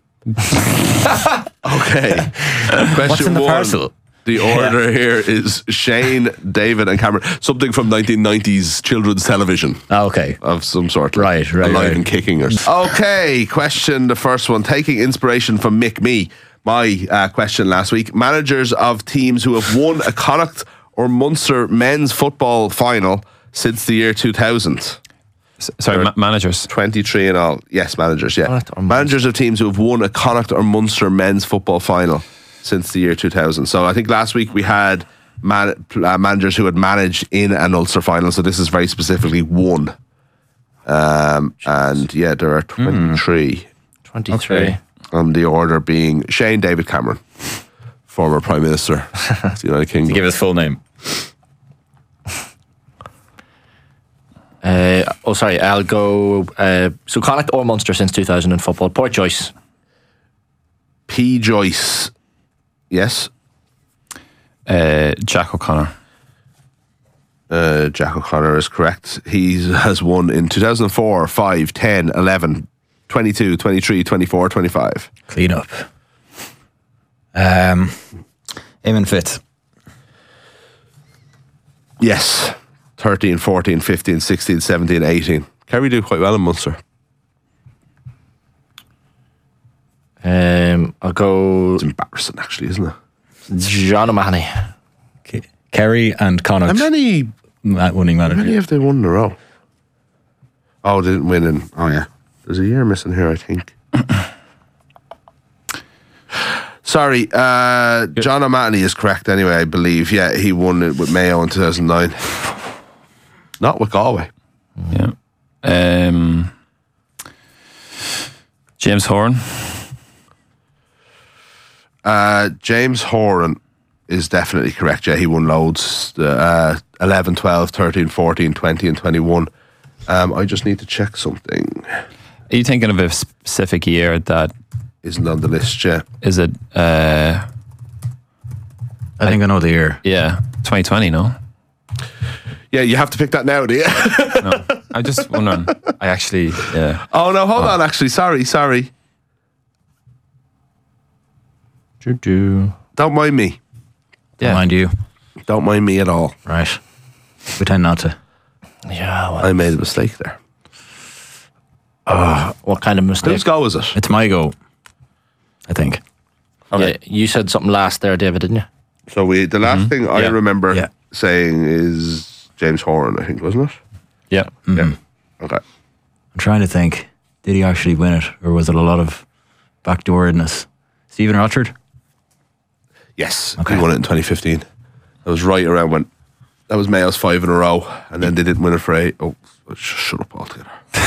Okay. Question What's in the 1. parcel? The order here is Shane, David, and Cameron. Something from 1990s children's television Okay. of some sort. Right, Alive right. and kicking. Okay, question the first one. Taking inspiration from Mick Me, my question last week. Managers of teams who have won a Connacht or Munster men's football final since the year 2000. Sorry, managers. 23 in all. Yes, managers, yeah. Connacht or Managers of teams who have won a Connacht or Munster men's football final since the year 2000. So I think last week we had managers who had managed in an Ulster final. So this is very specifically one. And yeah, there are 23 23. Okay. on the order being Shane David Cameron, former Prime Minister of the United Kingdom. Give his full name. Sorry, I'll go. So Connacht or Munster since 2000 in football. Poor choice. P. Joyce. Yes. Jack O'Connor. Jack O'Connor is correct. He has won in 2004, 5, 10, 11, 22, 23, 24, 25. Clean up. Eamon Fitz. Yes. 13, 14, 15, 16, 17, 18. Kerry do quite well in Munster. I'll go It's embarrassing, actually, isn't it? John O'Mahony. Kerry and How Connacht. many Winning manager. have they won in a row? Oh, they didn't win in. Oh, yeah. There's a year missing here, I think. Sorry, John O'Mahony is correct anyway, I believe. Yeah, he won it with Mayo in 2009. Not with Galway. Yeah. James Horan. James Horan is definitely correct. Yeah, he won loads. 11, 12, 13, 14, 20 and 21. I just need to check something. Are you thinking of a specific year that Isn't on the list yet. is it? I think I know the year. Yeah, 2020. No, Yeah, you have to pick that now, do you? no. I'm just wondering. I actually, yeah. Oh, no, hold on, actually. Sorry. Don't mind me. Yeah. Mind you. Don't mind me at all. Right. We tend not to. Yeah. Well, I made a mistake there. what kind of mistake? Whose goal was it? It's my go, I think. Yeah, you said something last there, David, didn't you? So the last thing I Yeah. remember Yeah. saying is James Horan, I think, wasn't it? Yeah. Yeah. Okay. I'm trying to think. Did he actually win it, or was it a lot of backdooredness? Stephen Rochford? Yes, Okay. he won it in 2015. That was right around when that was Mayo's 5 in a row, and then they didn't win it for 8. Oh, shut up altogether.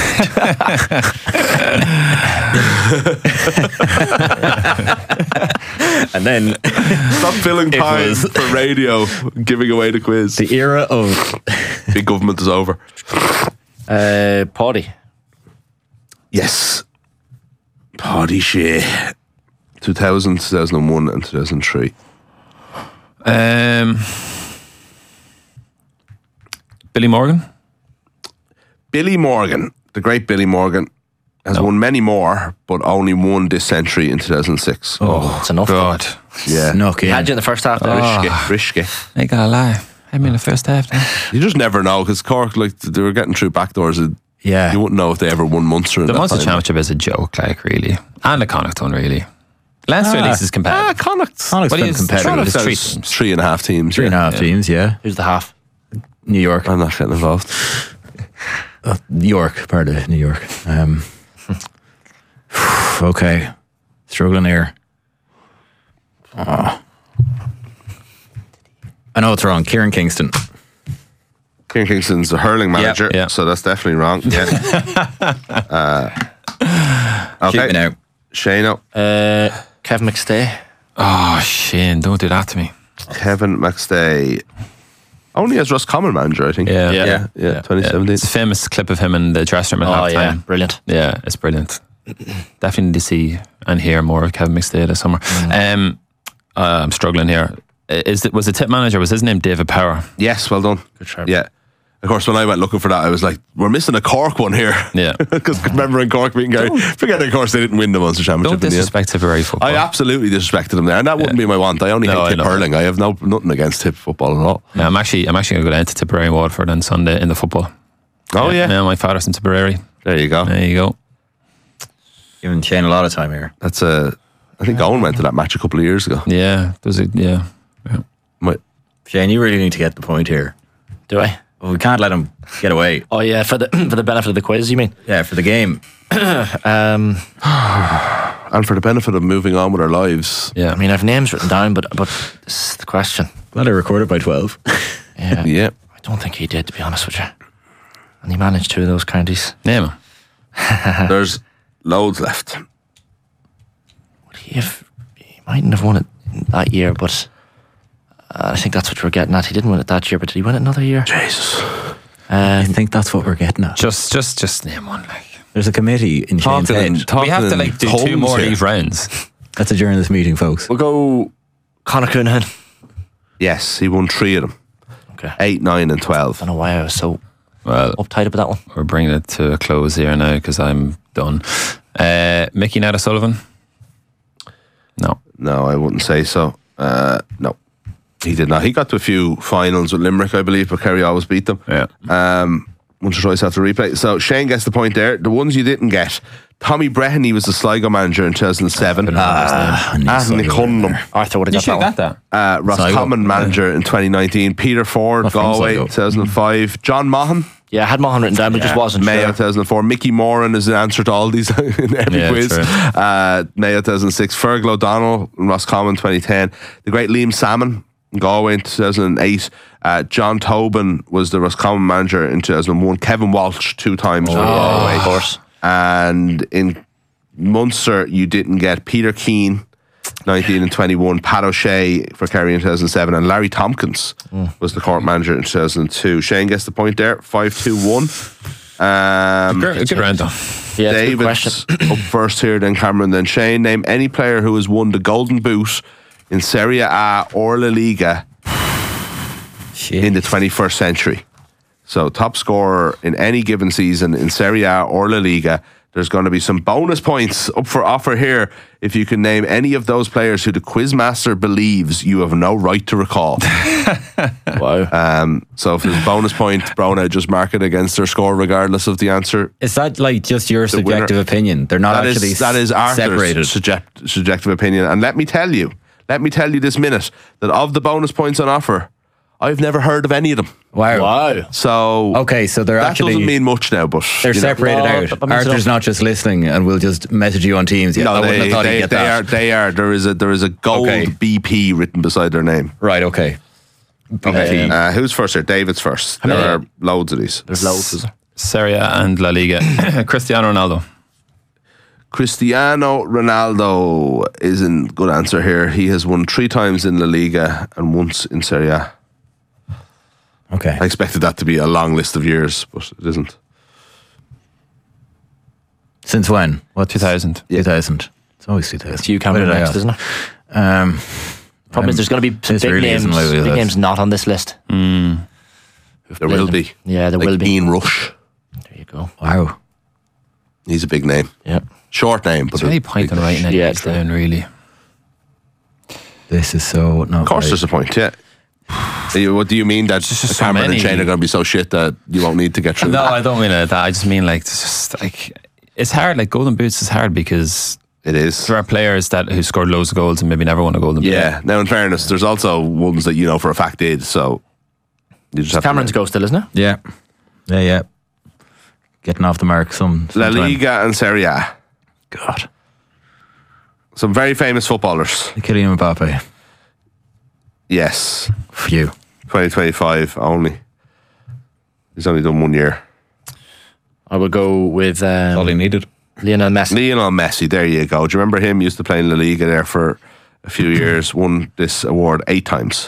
And then Stop filling time was- for radio, giving away the quiz. the era of Big government is over. Paddy. Yes. Paddy Shea. 2000, 2001 and 2003. Billy Morgan. Billy Morgan, the great Billy Morgan, has won many more, but only won this century in 2006. Oh, it's enough. God. Yeah. snuck He in. had you in the first half there. Risky. I ain't gonna lie. I mean, the first half. Then. You just never know, because Cork, like, they were getting through back doors. Yeah. You wouldn't know if they ever won Munster in The that Munster time. Championship is a joke, like, really. And the Connacht one, really. Leinster at least is competitive. Connacht's Connacht's But been he's- competitive. Connacht's There's three teams. 3.5 teams. 3.5 teams, yeah. Who's the half? New York. I'm not getting involved. York, part of New York. Okay. Struggling here. Oh. I know it's wrong. Kieran Kingston. King Kingston's a hurling manager, yeah. so that's definitely wrong. Yeah. Shoot me Okay. now. Shane, Kevin McStay. Oh, Shane, don't do that to me. Kevin McStay. Only as Roscommon manager, I think. Yeah. Yeah. 2017. It's a famous clip of him in the dressing room at Oh, half yeah. time. Brilliant. Yeah, it's brilliant. Definitely need to see and hear more of Kevin McStay this summer. I'm struggling here. Was the tip manager, was his name David Power? Yes, well done. Good shout. Yeah. Of course, when I went looking for that, I was like, we're missing a Cork one here. Yeah. Because remember in Cork beating Gary, forget of course they didn't win the Munster Championship Don't in the end. disrespect Tipperary football. I absolutely disrespected them there, and that wouldn't be my want. I only No, I hate tip know. hurling. I have nothing against tip football at all. Yeah, I'm actually going to go down to Tipperary and Waterford on Sunday in the football. Oh yeah, Yeah, my father's in Tipperary. there you go. There you go. Giving Shane a lot of time here. That's I think Owen went to that match a couple of years ago. Yeah, yeah. My- Shane, you really need to get the point here. Do I? Well, we can't let him get away. Oh, yeah, for the for the benefit of the quiz, you mean? Yeah, for the game. and for the benefit of moving on with our lives. Yeah. I mean, I've names written down, but this is the question. Glad I recorded by 12. Yeah. Yeah. I don't think he did, to be honest with you. And he managed 2 of those counties. Name him. There's loads left. Would he have? He mightn't have won it that year, but I think that's what we're getting at. He didn't win it that year, but did he win it another year? Jesus. I think that's what we're getting at. Just name one. Like. There's a committee in Shane's head. We have to like do 2 more leave rounds. That's a journalist meeting, folks. We'll go. Conor Coonahan. Yes, he won 3 of them. Okay. 8, 9 and 12. I don't know why I was so Well, uptight about that one. we're bringing it to a close here now because I'm done. Mickey Nada Sullivan? No. No, I wouldn't say so. No, he did not. He got to a few finals with Limerick, I believe, but Kerry always beat them. Yeah. Once or twice after replay. So Shane gets the point there. The ones you didn't get. Tommy Breheny was the Sligo manager in 2007. Nick Cunningham. Arthur would have You got should that have one. got that. Roscommon manager in 2019. Peter Ford, Not from Galway, Sligo. 2005. John Maughan, Yeah, I had Maughan written down, but just wasn't Mayo, sure. 2004. Mickey Moran is the answer to all these in every Yeah, quiz. true. Mayo, 2006. Fergal O'Donnell in Roscommon, 2010. The great Liam Salmon in Galway in 2008. John Tobin was the Roscommon manager in 2001. Kevin Walsh 2 times in Galway. Of course. And in Munster, you didn't get Peter Keane, 19 and 21, Pat O'Shea for Kerry in 2007, and Larry Tompkins was the Cork manager in 2002. Shane gets the point there, 5-2-1. Good round though. Yeah, it's a good David's question. up first here, then Cameron, then Shane. Name any player who has won the Golden Boot in Serie A or La Liga in the 21st century. So top scorer in any given season in Serie A or La Liga. There's going to be some bonus points up for offer here if you can name any of those players who the quizmaster believes you have no right to recall. Wow. So if there's a bonus point, Brona just mark it against their score regardless of the answer. Is that like just your winner- subjective opinion? They're not actually That is Arthur's separated. subjective opinion. And let me tell you this minute that of the bonus points on offer, I've never heard of any of them. Wow. Wow. So Okay, so they're that actually doesn't mean much now, but they're you know. separated No, out. that means Arthur's no. not just listening and we'll just message you on Teams. Yeah, I No, wouldn't have thought he'd get that. They are. There is a gold Okay. BP written beside their name. Right, okay. Who's first here? David's first. There many? are loads of these. There's loads. Is there? Serie A and La Liga. Cristiano Ronaldo. Cristiano Ronaldo is a good answer here. He has won 3 times in La Liga and once in Serie A. Okay. I expected that to be a long list of years, but it isn't. Since when? What? 2000. 2000. It's always 2000. It's you, Cameron, Where did I next, ask? isn't it? Problem is, there's going to be some this big really names. isn't my Big wheelhouse. names not on this list. There will be. Yeah, there Like will be. Ian Rush. There you go. Wow. He's a big name. Yeah. Short name, but There's any point in writing any Yeah, of these true. down, really. This is so not Of course, great. there's a point. Yeah. What do you mean that just so Cameron and many. Shane are going to be so shit that you won't need to get through? No, I don't mean it like that. I just mean like it's just like it's hard. Like Golden Boots is hard because It is. there are players who scored loads of goals and maybe never won a Golden Boot. Yeah. Now, in fairness, there's also ones that you know for a fact did. So you just have Cameron's to. go still, isn't it? Yeah. Yeah. Getting off the mark La sometime. Liga and Serie A. God. Some very famous footballers. Kylian Mbappe. Yes. Phew. 2025 only. He's only done 1 year. I will go with All he needed. Lionel Messi. Lionel Messi, there you go. Do you remember him? Used to play in La Liga there for a few years. Won this award 8 times.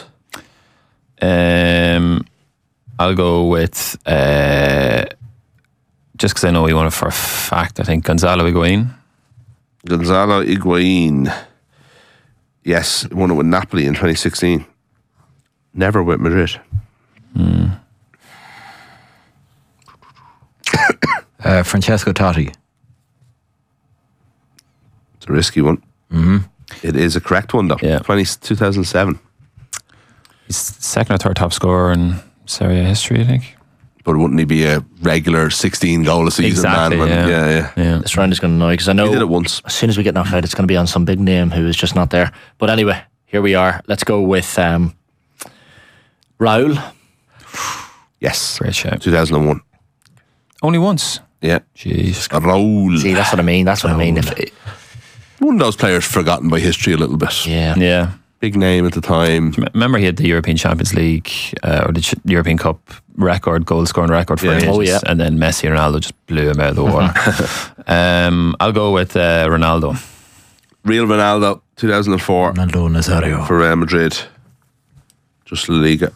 I'll go with just because I know he won it for a fact. I think Gonzalo Higuain. Gonzalo Higuain. Yes, won it with Napoli in 2016. Never with Madrid. Francesco Totti. It's a risky one. Mm-hmm. It is a correct one though. Yeah. 2007. He's second or third top scorer in Serie A history, I think. But wouldn't he be a regular 16 goal a season Exactly, man? yeah. This round is going to annoy because I know He did it once. as soon as we get knocked out, it's going to be on some big name who is just not there. But anyway, here we are. Let's go with Raul. Yes. Great shout. 2001. Only once. Yeah. Jeez. Raul. See, that's what I mean. That's what I mean. One of those players forgotten by history a little bit. Yeah. Yeah. Big name at the time. Remember he had the European Champions League or the European Cup goal scoring record for Yeah. ages. Oh, yeah. And then Messi and Ronaldo just blew him out of the water. I'll go with Ronaldo. Real Ronaldo, 2004 Ronaldo Nazario. for Real Madrid. Just La Liga.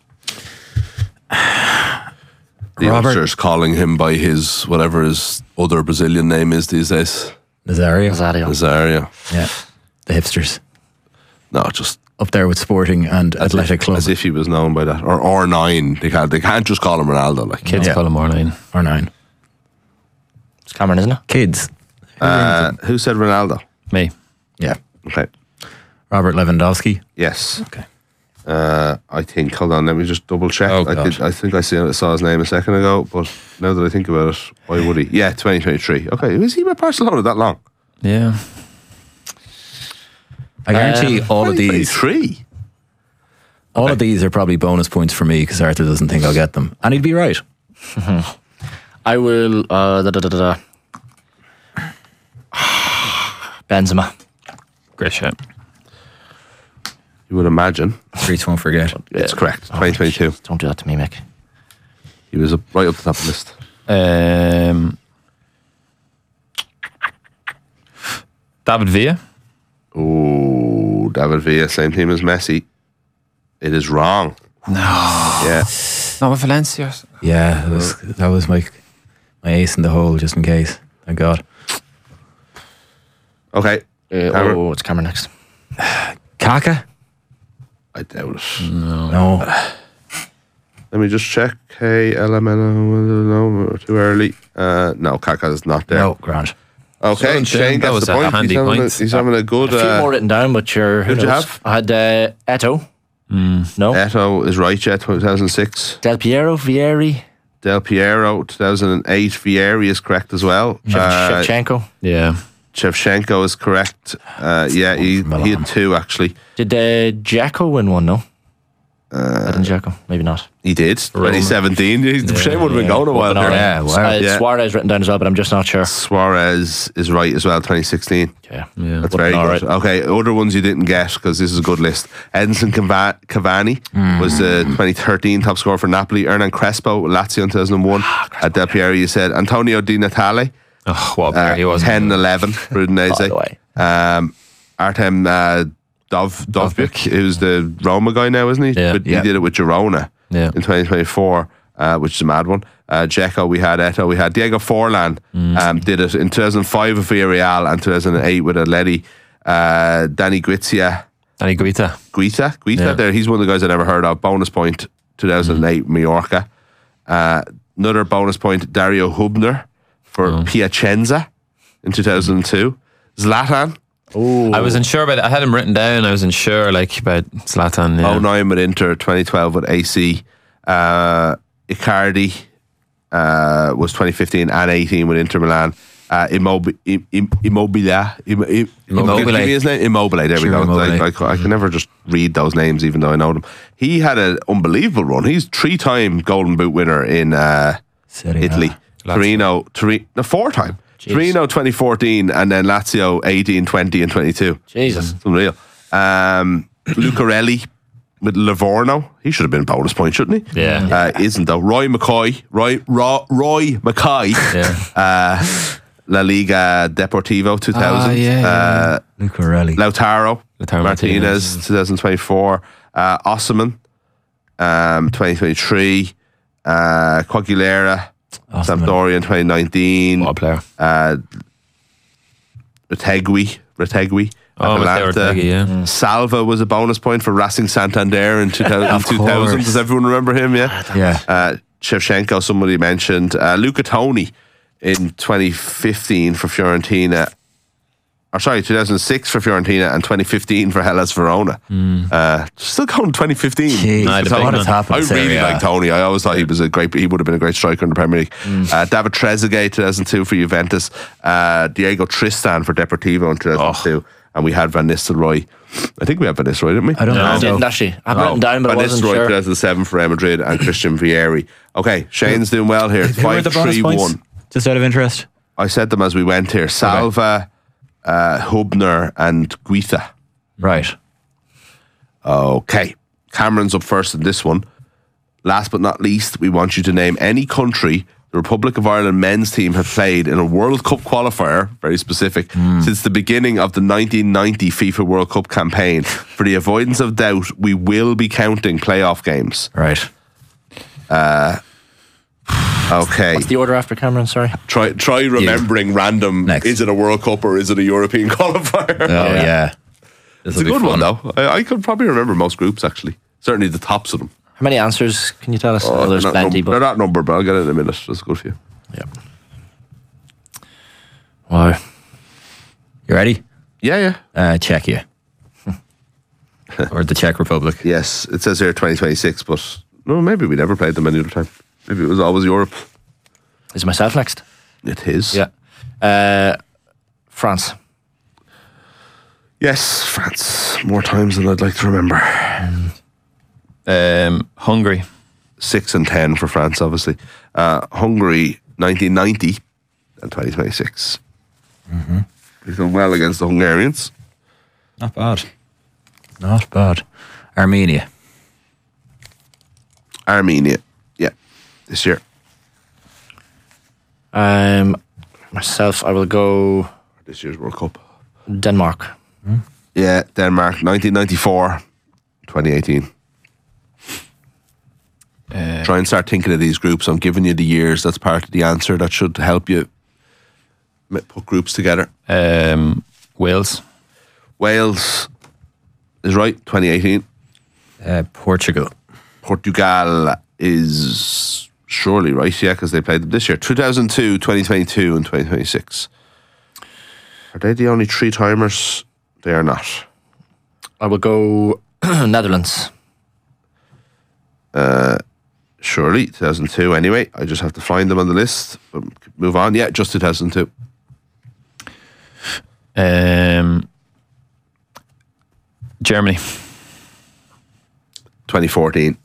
The Robert- youngsters calling him by his whatever his other Brazilian name is these days. Nazario. Nazario. Yeah. The hipsters. No, just Up there with Sporting and Athletic Club. as if he was known by that. Or R9. They can't just call him Ronaldo. Like Kids Yeah. call him R9. Or 9. It's Cameron, isn't it? Kids. who said Ronaldo? Me. Yeah. Okay. Robert Lewandowski. Yes. Okay. I think. Hold on. Let me just double check. Oh, I God. think I saw his name a second ago. But now that I think about it, why would he? Yeah, 2023. Okay. Was he with Barcelona that long? Yeah. I guarantee all of these 2023. all of these are probably bonus points for me because Arthur doesn't think I'll get them. And he'd be right. I will. Benzema. Great shout. You would imagine. Streets won't forget. It's correct. 2022. Don't do that to me, Mick. He was right up the top of the list. David Villa. Oh, David Villa, same team as Messi. It is wrong. No. Yeah. No, with Valencia. Yeah, that was my ace in the hole just in case. Thank God. Okay. Cameron? It's Cameron next. Kaka? I doubt it. No. Let me just check. No, too early. No, Kaka's not there. No, Grant. Okay, So, Shane that gets was the a point. handy point. He's having a good. A few more written down, but you're. Who who'd you knows? have? I had Eto. No. Eto is right, yeah, 2006. Del Piero, Vieri, Del Piero, 2008. Vieri is correct as well. Shevchenko. Yeah. Shevchenko is correct. Yeah, he had 2 actually. Did Dzeko win one? No. Edin Dzeko, maybe not. He did. 2017. Shane would have been going a while there. Yeah, wow. Suarez written down as well, but I'm just not sure. Suarez is right as well. 2016. Yeah. That's very good. Okay, other ones you didn't get because this is a good list. Edinson Cavani was the 2013 top scorer for Napoli. Hernan Crespo, Lazio in 2001. At Del Piero, you said Antonio Di Natale. Oh, what a player he was. 10-11 for Udinese. By the way. Artem Dovbyk, who's the Roma guy now, isn't he? Yeah. But he did it with Girona in 2024, which is a mad one. Dzeko, we had Eto'o, we had Diego Forlan, did it in 2005 with Villarreal and 2008 with Atleti. Danny Guita, there, he's one of the guys I never heard of. Bonus point, 2008, Mallorca. Another bonus point, Dario Hubner for Piacenza in 2002. Zlatan. I wasn't sure about it. I had him written down. I wasn't sure about Zlatan. Yeah. 09 with Inter, 2012 with AC. Icardi was 2015 and 18 with Inter Milan. Immobile. Give me his name. Immobile. There we go. I can never just read those names, even though I know them. He had an unbelievable run. He's 3-time Golden Boot winner in Italy. Torino, 4-time. Torino 2014 and then Lazio 18, 20 and 22. Jesus. It's unreal. Lucarelli with Livorno. He should have been a bonus point, shouldn't he? Yeah. Isn't though. Roy Mackay. Yeah. La Liga Deportivo 2000. Lucarelli. Lautaro Martinez 2024. Osman 2023. Quagliarella Sampdoria in 2019. What a player. Retegui. Yeah. Salva was a bonus point for Racing Santander in 2000. Does everyone remember him? Yeah. Shevchenko, somebody mentioned. Luca Toni in 2015 for Fiorentina. 2006 for Fiorentina and 2015 for Hellas Verona. Still going 2015. Jeez, I really like Tony. I always thought he would have been a great striker in the Premier League. David Trezeguet 2002 for Juventus. Diego Tristan for Deportivo in 2002. And we had Van Nistelrooy. I think we had Van Nistelrooy, didn't we? I don't know. I didn't actually. I have written down, but I wasn't Van Nistelrooy sure. 2007 for Real Madrid and Christian Vieri. Okay, Shane's doing well here. Who are the bonus points? 5-3-1. Just out of interest. I said them as we went here. Salva, Hubner and Guita. Right. Okay. Cameron's up first in this one. Last but not least, we want you to name any country the Republic of Ireland men's team have played in a World Cup qualifier, very specific, since the beginning of the 1990 FIFA World Cup campaign. For the avoidance of doubt, we will be counting playoff games. Right. Okay. What's the order after Cameron? Sorry. Try remembering random. Next. Is it a World Cup or is it a European qualifier? Oh, yeah. It's a good one, though. I could probably remember most groups, actually. Certainly the tops of them. How many answers can you tell us? Oh, There's plenty, they're but not numbered, but I'll get it in a minute. That's good for you. yeah. Wow. You ready? Yeah. Czechia. Or the Czech Republic. Yes, it says here 2026, but no, maybe we never played them any other time. Maybe it was always Europe. Is it myself next? It is. Yeah. France. Yes, France. More times than I'd like to remember. Hungary. 6 and 10 for France, obviously. Hungary, 1990 and 2026. We've done well against the Hungarians. Not bad. Not bad. Armenia. Yeah, this year. Myself, I will go This year's World Cup. Denmark. Yeah, Denmark, 1994, 2018. Try and start thinking of these groups. I'm giving you the years. That's part of the answer. That should help you put groups together. Wales. Wales is right, 2018. Portugal. Portugal is surely right, yeah, because they played them this year. 2002, 2022 and 2026. Are they the only 3-timers? They are not. I will go Netherlands. Surely, 2002 anyway. I just have to find them on the list. But move on. Yeah, just 2002. Germany. 2014.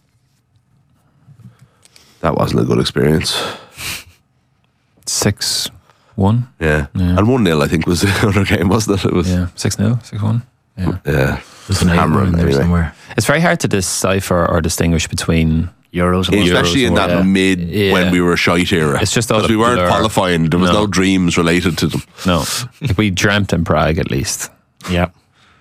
That wasn't a good experience. 6-1. Yeah. And 1-0 I think was the other game, wasn't it? It was 6-0, 6-1. Yeah. There's an hammering in there anyway. somewhere. It's very hard to decipher or distinguish between Euros. And Especially in that mid when we were shite era. It's just all because we a weren't blur. qualifying. There was no dreams related to them. No. Like we dreamt in Prague at least. Yeah.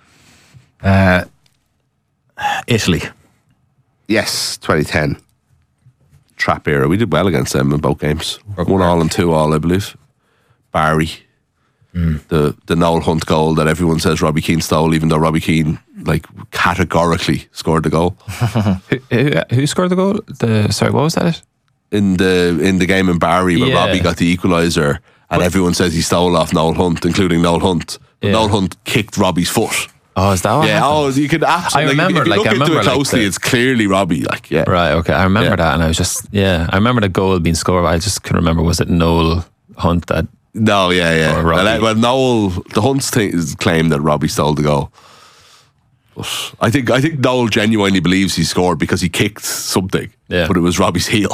Italy. Yes, 2010. Trap era. We did well against them in both games. 1-1 and 2-2, I believe. Barry. The Noel Hunt goal that everyone says Robbie Keane stole, even though Robbie Keane categorically scored the goal. Who scored the goal? Sorry, what was that? In the game in Barry where Yeah. Robbie got the equaliser and everyone says he stole off Noel Hunt, including Noel Hunt. But Yeah. Noel Hunt kicked Robbie's foot. Oh, is that what Yeah, happened? you could absolutely. I remember, if you like, look I into remember, it like, closely, it's clearly Robbie. Like, yeah, Right, okay. I remember Yeah. that, and I was just, I remember the goal being scored, but I just couldn't remember, was it Noel Hunt that. No, yeah. Or Robbie. Well, Noel, the Hunt's claim that Robbie stole the goal. But I think Noel genuinely believes he scored because he kicked something, Yeah. but it was Robbie's heel.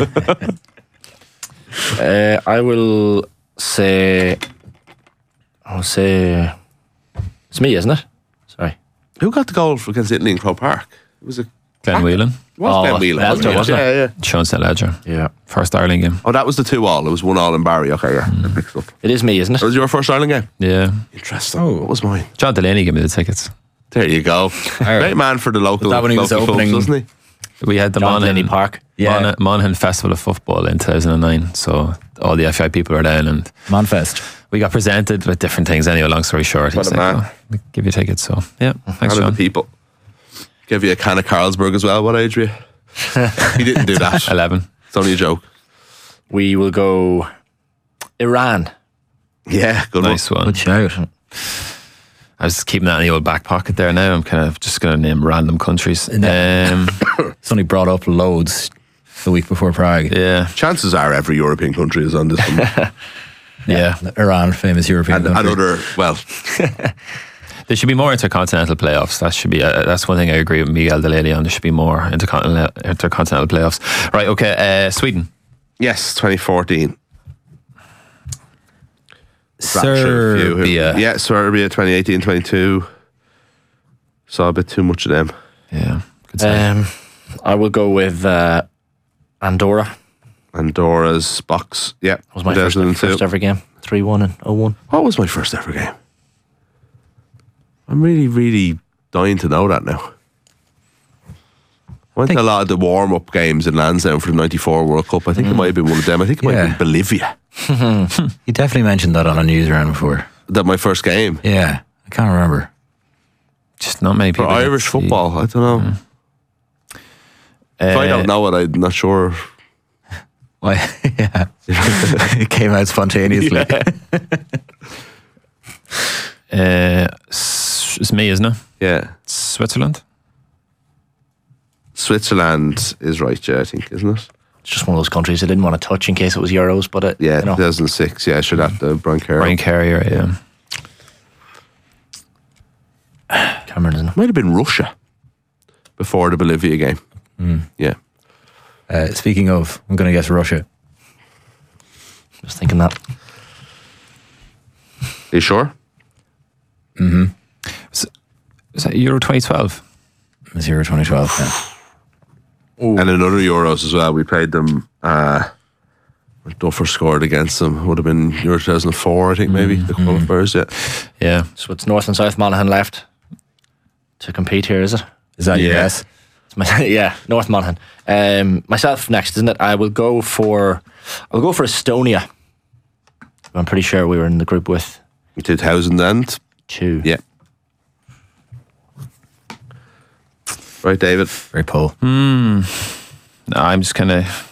I will say. It's me, isn't it? Sorry. Who got the goal against Italy in Croke Park? Was it? Glenn Whelan, Glenn Whelan, Ledger, wasn't it? Yeah. Sean St. Ledger. Yeah. First Ireland game. Oh, that was the 2-2. It was 1-1 in Barry. Okay, yeah. I mixed up. It is me, isn't it? That was your first Ireland game? Yeah. Interesting. Oh, what was mine? John Delaney gave me the tickets. There you go. Great man for the local, that when he was local opening- clubs, wasn't he? We had the John Delaney Monaghan Park. Yeah. Monaghan Festival of Football in 2009. So all the FI people were down and Monfest. we got presented with different things. Anyway, long story short, he What was a like, man. "Oh, we'll give you tickets." So yeah, thanks, One of John. the people. Give you a can of Carlsberg as well. What age were you? He didn't do that. 11. It's only a joke. We will go Iran. Yeah, good Nice one. Good shout. I was keeping that in the old back pocket there now. I'm kind of just going to name random countries. It's only brought up loads the week before Prague. Yeah. Chances are every European country is on this one. Yeah. Iran, famous European and country. other, well, There should be more intercontinental playoffs. That should be, that's one thing I agree with Miguel Delaney on. There should be more intercontinental playoffs. Right, okay. Sweden. yes, 2014. Serbia. Yeah, Serbia 2018, 22. Saw a bit too much of them. Yeah. Good save. I will go with Andorra. Andorra's box. Yeah, Was my first 2002. ever game. 3-1 and 0-1. What was my first ever game? I'm really, really dying to know that now. I went to a lot of the warm-up games in Lansdowne for the 94 World Cup. I think it might have been one of them. I think it might have been Bolivia. You definitely mentioned that on a news round before. That my first game. Yeah, I can't remember. Just not many For people. Irish see. football, I don't know. If I don't know it, I'm not sure. Why? Yeah, it came out spontaneously. It's me, isn't it? Yeah. Switzerland. Switzerland is right, yeah, I think, isn't it? It's just one of those countries I didn't want to touch in case it was Euros, but it, Yeah, you know. 2006. Yeah, sure, that Brian Carroll. Brian Carrier, yeah. Cameron, isn't it? Might have been Russia before the Bolivia game. Yeah. Speaking of, I'm going to guess Russia. Just thinking that. Are you sure? Is that Euro 2012? It's Euro 2012. Yeah. And in other Euros as well. We played them. Duffer scored against them. Would have been Euro 2004, I think, maybe. The qualifiers, yeah. Yeah. So it's North and South Monaghan left to compete here, is it? Is that your Yeah. guess? Yeah, North Monaghan. Myself next, isn't it? I'll go for Estonia. I'm pretty sure we were in the group with 2002. Yeah. Right, David. Very Paul. No, I'm just kind of,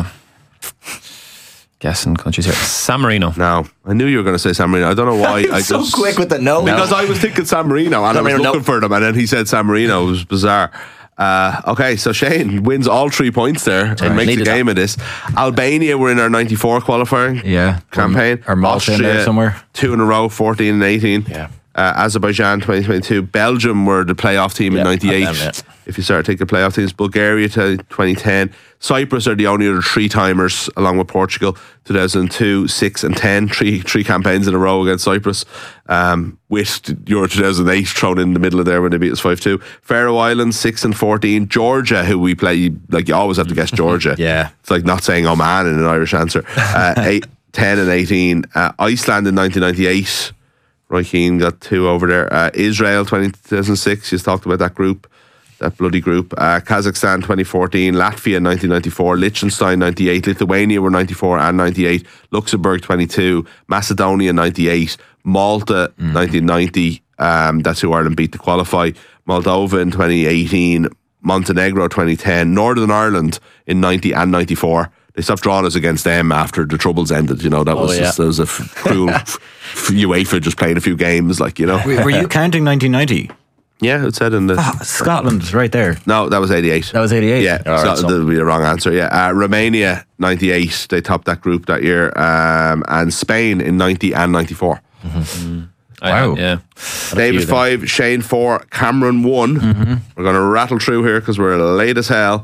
guessing countries here. San Marino. Now, I knew you were going to say San Marino. I don't know why. I so just, quick with the no. Because I was thinking San Marino and I was Marino, no. looking for them, and then he said San Marino. It was bizarre. Okay, so Shane wins all 3 points there and makes a Needed game of this. Albania were in our 94 qualifying Yeah. campaign. Or Malta in there somewhere. 2 in a row, 14 and 18. Yeah. Azerbaijan 2022. Belgium were the playoff team in Yeah, 98. had them, if you start taking playoff teams. Bulgaria to 2010. Cyprus are the only other 3-timers, along with Portugal, 2002, 6 and 10. Three campaigns in a row against Cyprus. With Euro 2008 thrown in the middle of there when they beat us 5-2. Faroe Islands, 6 and 14. Georgia, who we play, like you always have to guess Georgia. Yeah. It's like not saying "oh man" in an Irish answer. 10 and 18. Iceland in 1998. Roy Keane got 2 over there. Israel 2006. Just talked about that group, that bloody group. Kazakhstan 2014. Latvia 1994. Liechtenstein 98. Lithuania were 94 and 98. Luxembourg 22. Macedonia 98. Malta 1990. That's who Ireland beat to qualify. Moldova in 2018. Montenegro 2010. Northern Ireland in 90 and 94. They stopped drawing us against them after the troubles ended. You know, that was just, there was a cruel UEFA just playing a few games, like, you know. Were you counting 1990? Yeah, it said in the Scotland, right there. No, that was 88. That was 88. Yeah, that would be the wrong answer. Yeah, Romania 98. They topped that group that year, and Spain in 90 and 94. Wow. Yeah. David 5, Shane 4, Cameron 1. We're going to rattle through here because we're late as hell.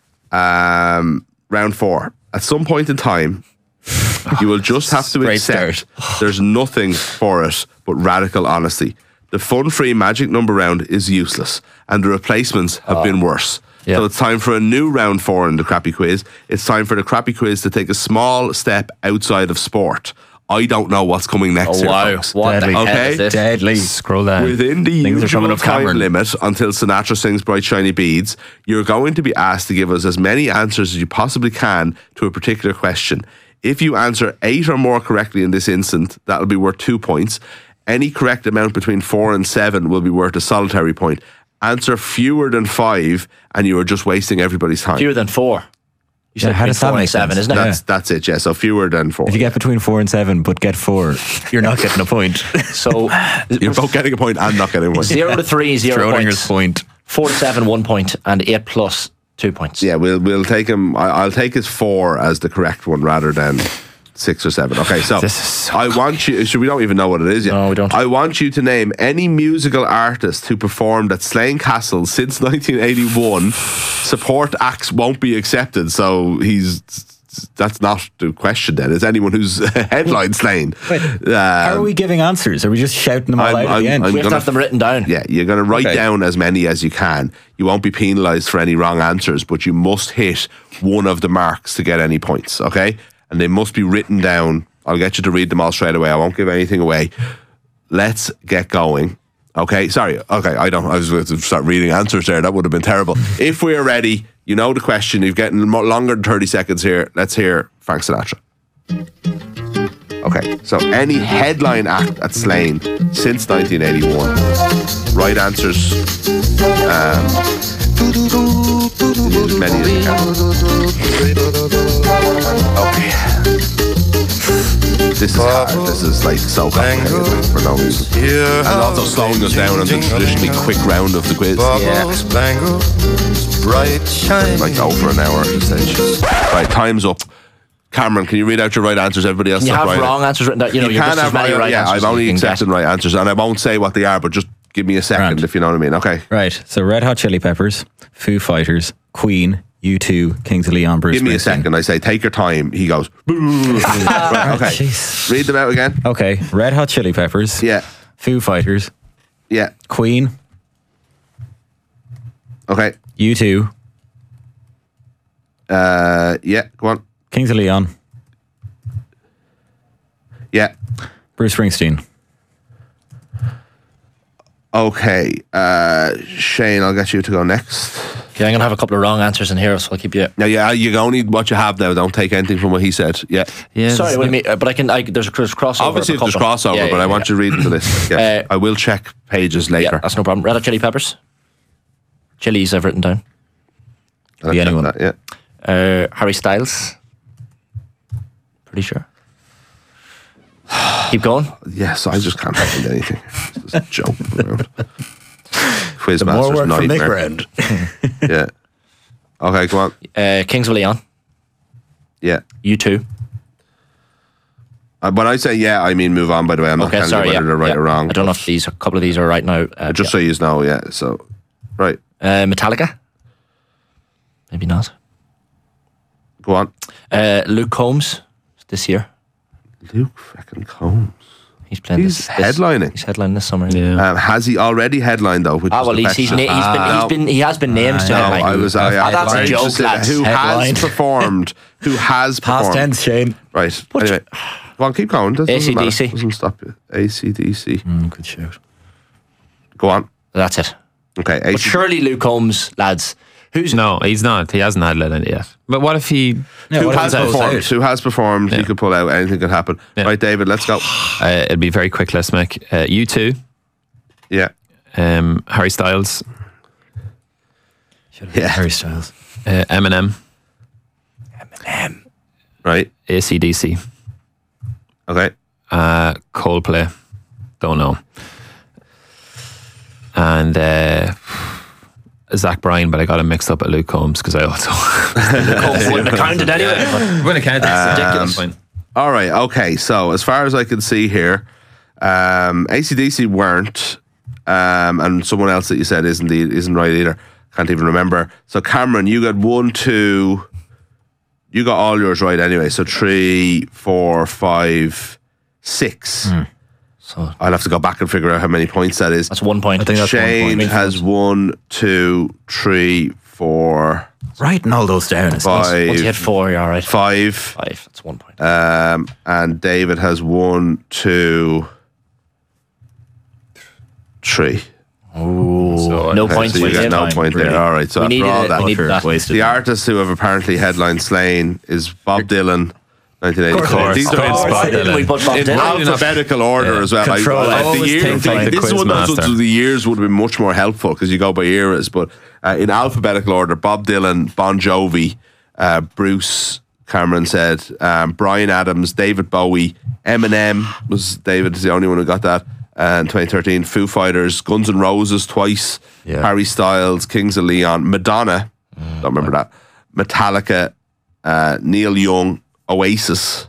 Round 4. At some point in time, you will just have to accept there's nothing for it but radical honesty. The fun-free magic number round is useless, and the replacements have been worse. Yeah. So it's time for a new round 4 in the Crappy Quiz. It's time for the Crappy Quiz to take a small step outside of sport. I don't know what's coming next here, folks. What the hell Okay? is this? Deadly. Scroll down. Within the Things are coming usual up, time Cameron. limit until Sinatra sings Bright Shiny Beads, you're going to be asked to give us as many answers as you possibly can to a particular question. If you answer 8 or more correctly in this instant, that'll be worth 2 points. Any correct amount between 4 and 7 will be worth a solitary point. Answer fewer than 5 and you are just wasting everybody's time. Fewer than 4. You said how between does that 4 and make 7, sense? isn't it? That's it, yeah. So fewer than 4. If you get between 4 and 7, but get 4, you're not getting a point. So You're both getting a point and not getting a point. 0 to 3, 0 Schrodinger's points. point. 4 to 7, 1 point, and 8 plus 2 points. Yeah, we'll take him. I'll take his 4 as the correct one rather than 6 or 7. Okay, so This is so I want you. So we don't even know what it is yet. No, we don't. I want you to name any musical artist who performed at Slane Castle since 1981. Support acts won't be accepted. So that's not the question. Then it's anyone who's headlined Slane. How are we giving answers? Are we just shouting them all out at the end? We have to have them written down. Yeah, you're going to write Okay. down as many as you can. You won't be penalised for any wrong answers, but you must hit one of the marks to get any points, okay? And they must be written down. I'll get you to read them all straight away. I won't give anything away. Let's get going. Okay, sorry. Okay, I was going to start reading answers there. That would have been terrible. If we are ready, you know the question. You've getting longer than 30 seconds here. Let's hear Frank Sinatra. Okay, so any headline act at Slane since 1981. Right answers. As many as you can. Okay. This is hard. This is like so complicated for no reason. And also slowing us down on the traditionally quick round of the quiz. Like over an hour at this stage. Right, time's up. Cameron, can you read out your right answers? Everybody else Can you stop have writing. wrong answers written down? You know, You you're can just as have many right yeah, answers I'm only as you can accepting right answers, and I won't say what they are, but just give me a second Grand. if you know what I mean. Okay. Right, so Red Hot Chili Peppers, Foo Fighters, Queen, U2, Kings of Leon, Bruce Give me a Springsteen. second. I say, take your time. He goes, right, okay. Jeez. Read them out again. Okay, Red Hot Chili Peppers, Yeah. Foo Fighters, Yeah. Queen, Okay. U2, Yeah. Go on. Kings of Leon, Yeah. Bruce Springsteen. Okay. Shane, I'll get you to go next. Okay, I'm going to have a couple of wrong answers in here, so I'll keep you. Now, yeah, you only what you have now. Don't take anything from what he said. Yeah. Sorry, what do you mean? But there's crossover. Obviously, of a there's couple. crossover, Yeah, but yeah, I want yeah. you to read into this. Yeah. I will check pages later. Yeah, that's no problem. Red Hot Chili Peppers. Chili's I've written down. I'll Be check anyone. that, yeah. Harry Styles. Pretty sure. Keep going. Yes, I just can't find anything. It's just joking around. More Quizmaster's work for Nick nightmare. Round. Yeah. Okay, come on. Kings of Leon. Yeah. U2. When I say yeah, I mean move on. By the way, I'm not Okay, telling sorry. you whether Yeah, they're right yeah. or wrong. I don't know if a couple of these are right now. Just so you know, yeah. So, right. Metallica. Maybe not. Go on. Luke Combs this year. Luke fucking Combs. He's playing. He's headlining. He's headlining this summer. Yeah. Has he already headlined though? Which was Well, the question. he has been named to No, headline. that's a very joke, interested. lads. Who Headlined. has performed? Who has performed? Past tense, Shane. Right. Anyway, go on, keep going. Doesn't AC/DC. matter. Doesn't stop you. AC/DC. Good shout. Go on. That's it. Okay. But surely Luke Combs, lads. No, he's not. He hasn't had it yet. But what if he? Who what if has he pulls performed? out? Who has performed? He could pull out. Anything could happen. Yeah. Right, David. Let's go. It'll be very quick. Let's make U2, Yeah. Harry Styles, Yeah. Harry Styles. Eminem, Right. AC/DC, Okay. Coldplay. Don't know. And Zach Bryan, but I got him mixed up at Luke Combs because I also Combs wouldn't have counted anyway. wouldn't have counted. It's ridiculous. Point. All right. Okay. So as far as I can see here, AC/DC weren't, and someone else that you said isn't right either. Can't even remember. So Cameron, you got 1, 2. You got all yours right anyway. So 3, 4, 5, 6. So I'll have to go back and figure out how many points that is. that's 1 point. I think that's 1 Shane point. has 1, 2, 3, 4, Writing all those down. I suppose. 5, Once you hit 4, you're all right. 5. 5. That's 1 point. And David has 1, 2, 3. No Okay, points. so you for get him. no point there. really. All right. So We after needed all it. that, We needed that. Wasted. the artists who have apparently headlined Slain is Bob Dylan, 1984. These Of are course. Why didn't we put Bob in Dylan? alphabetical order as well. Control. I The always year, think like the this is one of those Quizmaster. ones, the years would have been much more helpful because you go by eras. But in alphabetical order, Bob Dylan, Bon Jovi, Bruce, Cameron said, Bryan Adams, David Bowie, Eminem was David is the only one who got that. In 2013, Foo Fighters, Guns N' Roses twice, Yeah. Harry Styles, Kings of Leon, Madonna, don't remember that, Metallica, Neil Young, Oasis,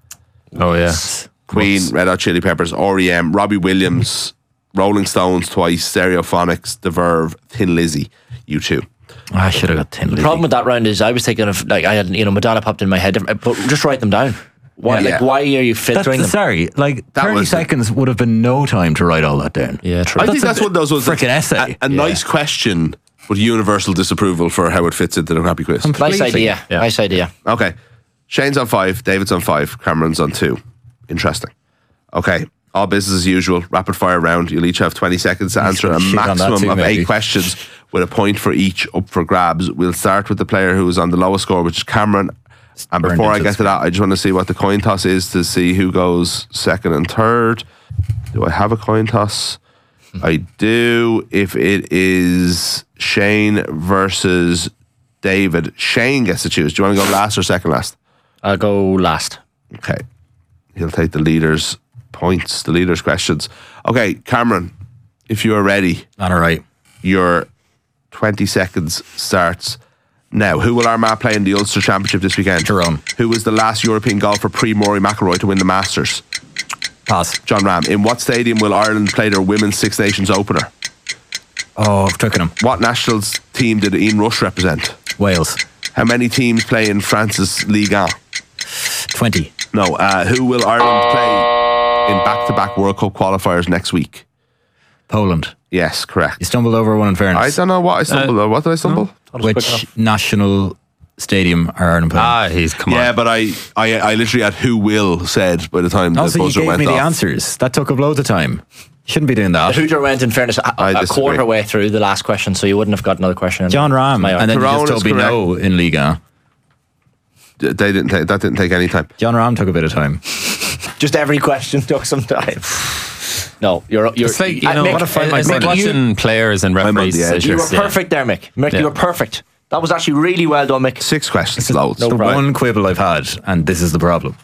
Oh yeah. Queen, Red Hot Chili Peppers, R.E.M., Robbie Williams, Rolling Stones twice, Stereophonics, The Verve, Thin Lizzy, U2. I should have got 10. The problem with that round is I was thinking of, like, I had, Madonna popped in my head, but just write them down. Why, Yeah. why are you filtering them? Sorry, like That 30 was the- seconds would have been no time to write all that down. Yeah, true. I think that's one of those ones. Frickin' essay. A nice question, but universal disapproval for how it fits into the crappy quiz. Nice idea. Yeah. Nice idea. Okay. Shane's on 5, David's on 5, Cameron's on 2. Interesting. Okay. All business as usual. Rapid fire round. You'll each have 20 seconds to answer a shit on that maximum too, of 8 maybe. questions with a point for each up for grabs. We'll start with the player who is on the lowest score, which is Cameron. And Burned before I into get the to that, I just want to see what the coin toss is to see who goes second and third. Do I have a coin toss? I do. If it is Shane versus David, Shane gets to choose. Do you want to go last or second last? I'll go last. Okay. He'll take the leader's points, the leader's questions. Okay, Cameron, if you are ready, All right. your 20 seconds starts now. Who will Armagh play in the Ulster Championship this weekend? Tyrone. Who was the last European golfer pre-Rory McIlroy to win the Masters? Pass. John Ram. In what stadium will Ireland play their Women's Six Nations opener? Oh, Twickenham. What national team did Ian Rush represent? Wales. How many teams play in France's Ligue 1? 20. No. Who will Ireland play in back-to-back World Cup qualifiers next week? Poland. Yes, correct. You stumbled over one in I fairness. don't know what I stumbled on. What did I stumble? Which national stadium are Ireland playing? Come on. Yeah, but I literally had who will said by the time the Also, you buzzer gave went me off. the answers. That took up loads of time. Shouldn't be doing that. Hooter went, in fairness, I a disagree. quarter way through the last question, so you wouldn't have got another question. John Ram. My And then you Tyrone just is told me no in Liga. That didn't take any time. John Ram took a bit of time. Just every question took some time. No, you're. It's like, you know, Mick, it's like watching players and on referees. the edge. you were decisions. Yeah. perfect there, Mick. Mick, Yeah. you were perfect. That was actually really well done, Mick. 6 questions, loads. no The problem. one quibble I've had, and this is the problem.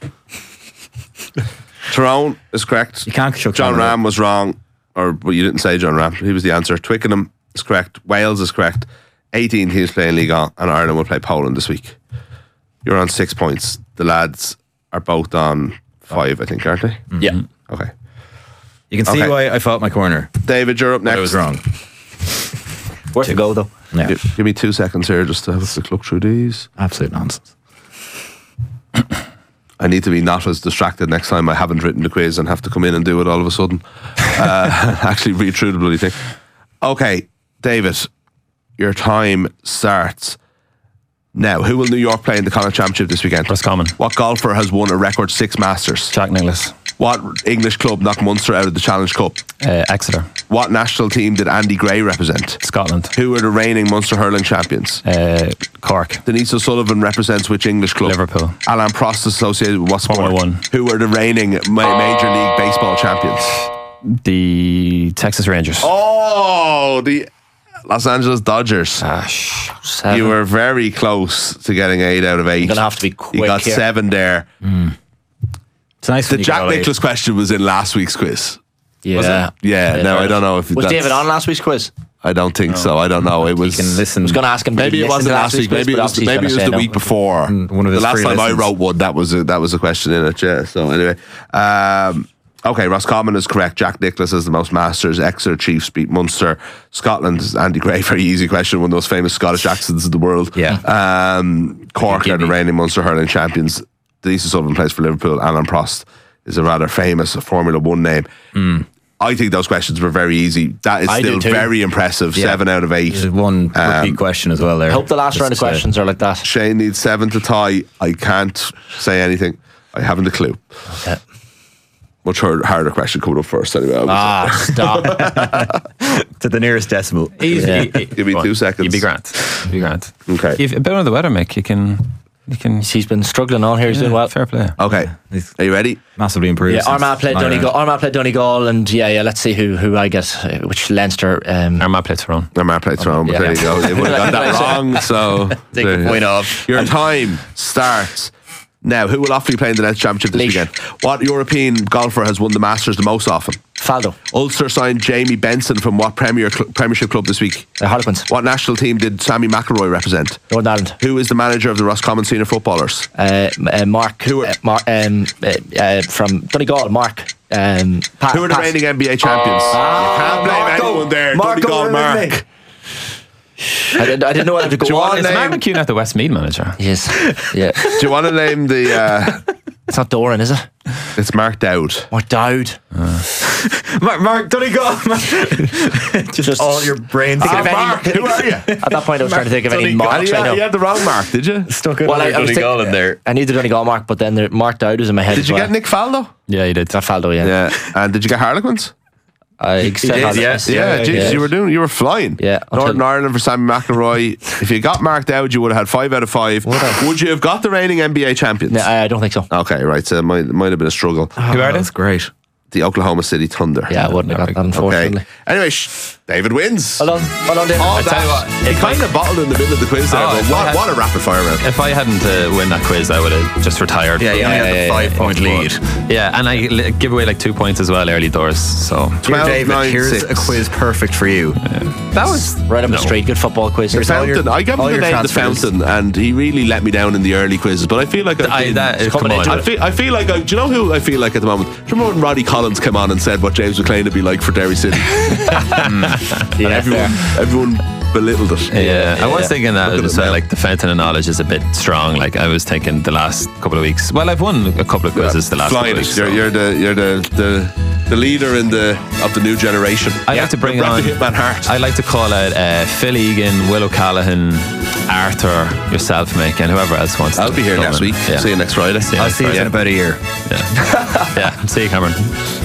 Tyrone is correct. You can't chuck John John Ram was wrong, well, you didn't say John Ram. He was the answer. Twickenham is correct. Wales is correct. 18 teams playing Ligue 1, and Ireland will play Poland this week. You're on 6 points. The lads are both on 5, I think, aren't they? Yeah. Okay. You can see Okay. why I fought my corner. David, you're up But next. I was wrong. Worth a go though. Yeah. Give me 2 seconds here just to have a quick look through these. Absolute nonsense. I need to be not as distracted next time I haven't written the quiz and have to come in and do it all of a sudden. Actually read through the bloody thing. Okay, David, your time starts now. Who will New York play in the Connacht Championship this weekend? Roscommon. What golfer has won a record 6 Masters? Jack Nicklaus. What English club knocked Munster out of the Challenge Cup? Exeter. What national team did Andy Gray represent? Scotland. Who are the reigning Munster hurling champions? Cork. Denise O'Sullivan represents which English club? Liverpool. Alan Prost is associated with what sport? Formula 1. Who are the reigning Major League Baseball champions? The Texas Rangers. Oh, the Los Angeles Dodgers. 7. You were very close to getting 8 out of 8. You're gonna have to be quick You got here. 7 there. It's nice The when you Jack get all eight. Nicklaus question was in last week's quiz. Yeah. Yeah, no, I don't know if Was that's- David on last week's quiz? I don't think so. I don't know. It was. You can listen. I was going to ask him. Maybe it wasn't last week. Maybe it was. Maybe it was the week before. One of his the last free time I listens. wrote one, that was a question in it. Yeah. So anyway, okay. Roscommon is correct. Jack Nicklaus has the most Masters. Exeter Chiefs beat Munster. Scotland is Andy Gray. Very easy question. One of those famous Scottish accents in the world. Yeah. Cork are the reigning Munster hurling champions. Denise O'Sullivan plays for Liverpool. Alan Prost is a rather famous Formula 1 name. I think those questions were very easy. That is I still do too. very impressive. Yeah. 7 out of 8. There's one repeat question as well there. I hope the last round of Just, questions are like that. Shane needs 7 to tie. I can't say anything. I haven't a clue. Okay. Much harder question coming up first anyway. Stop. to the nearest decimal. Easy. Give me 2 seconds. You'd be grand. Okay. If a bit under the weather, Mick, you can. He's been struggling on here. He's doing well. Fair play. Okay. Are you ready? Massively improved. Yeah, since Armagh played Ireland. Donegal. Armagh played Donegal, and yeah. Let's see who I get. Which Leinster? Armagh played Tyrone. My played Tyrone, but Yeah. there you go. They would have got that wrong. So Take the point off. Your time starts now. Who will often play in the Leinster Championship this Laois. weekend? What European golfer has won the Masters the most often? Faldo. Ulster signed Jamie Benson from what Premiership club this week? Harlequins. What national team did Sammy McElroy represent? Northern Ireland. Who is the manager of the Roscommon Senior Footballers? Mark. Who are- From Donegal. Mark. Pat, Who are the Pat. reigning NBA champions? You can't blame Marco. anyone there. Marco Donegal Riley. Mark. I didn't know whether to Do you go want on. Is name- Mark McCune at the Westmead manager? Yes. Yeah. Do you want to name the... It's not Doran, is it? it's Mark Dowd. Mark Dowd. Mark Donegal. Just all your brain. Thinking of any- Mark, who are you? At that point, I was trying to think of any Donegal. marks. I know. You had the wrong Mark, did you? Stuck it Well, I was Donegal in there. I knew the Donegal Mark, but then the Mark Dowd was in my head. Did as you well. get Nick Faldo? Yeah, he did. Got Faldo, yeah. Yeah. And did you get Harlequins? I said did, Harlequins. Yeah, geez, yeah. you were flying. Yeah, Northern until- Ireland for Sammy McElroy. If you got Mark Dowd, you would have had 5 out of 5. Would you have got the reigning NBA champions? No, I don't think so. Okay, right. So it might have been a struggle. Who are they? That's great. The Oklahoma City Thunder. Yeah, I wouldn't have got that, unfortunately. Okay. Anyway, David wins. Well done, David. All I tell you that. what, He kind of bottled in the middle of the quiz there, Oh, but if I had- what a rapid fire round. If I hadn't win that quiz, I would have just retired. Yeah, you only had the 5-point lead. Yeah, and I give away like 2 points as well early doors. So 12, David, 9, here's 6. a quiz perfect for you. that was Right up the street. Good football quiz. The Fountain. I gave him all the your name The transfers. Fountain, and he really let me down in the early quizzes. But I feel like Come on. I feel like do you know who I feel like at the moment? Do you remember when Roddy Collins came on and said what James McLean would be like for Derry City? And everyone belittled it. Yeah, I was thinking that Look at as it well, now. like the fountain of knowledge is a bit strong. Like I was thinking the last couple of weeks. Well, I've won a couple of quizzes the last couple Flying of it. weeks. You're the leader of the new generation. I like to bring You're on Brett the Hitman Hart. I like to call out Phil Egan, Will O'Callaghan, Arthur, yourself, Mick, and whoever else wants. I'll to be here come next in. week. Yeah. See you next Friday. See you I'll next see you Friday. in about a year. Yeah. See you, Cameron.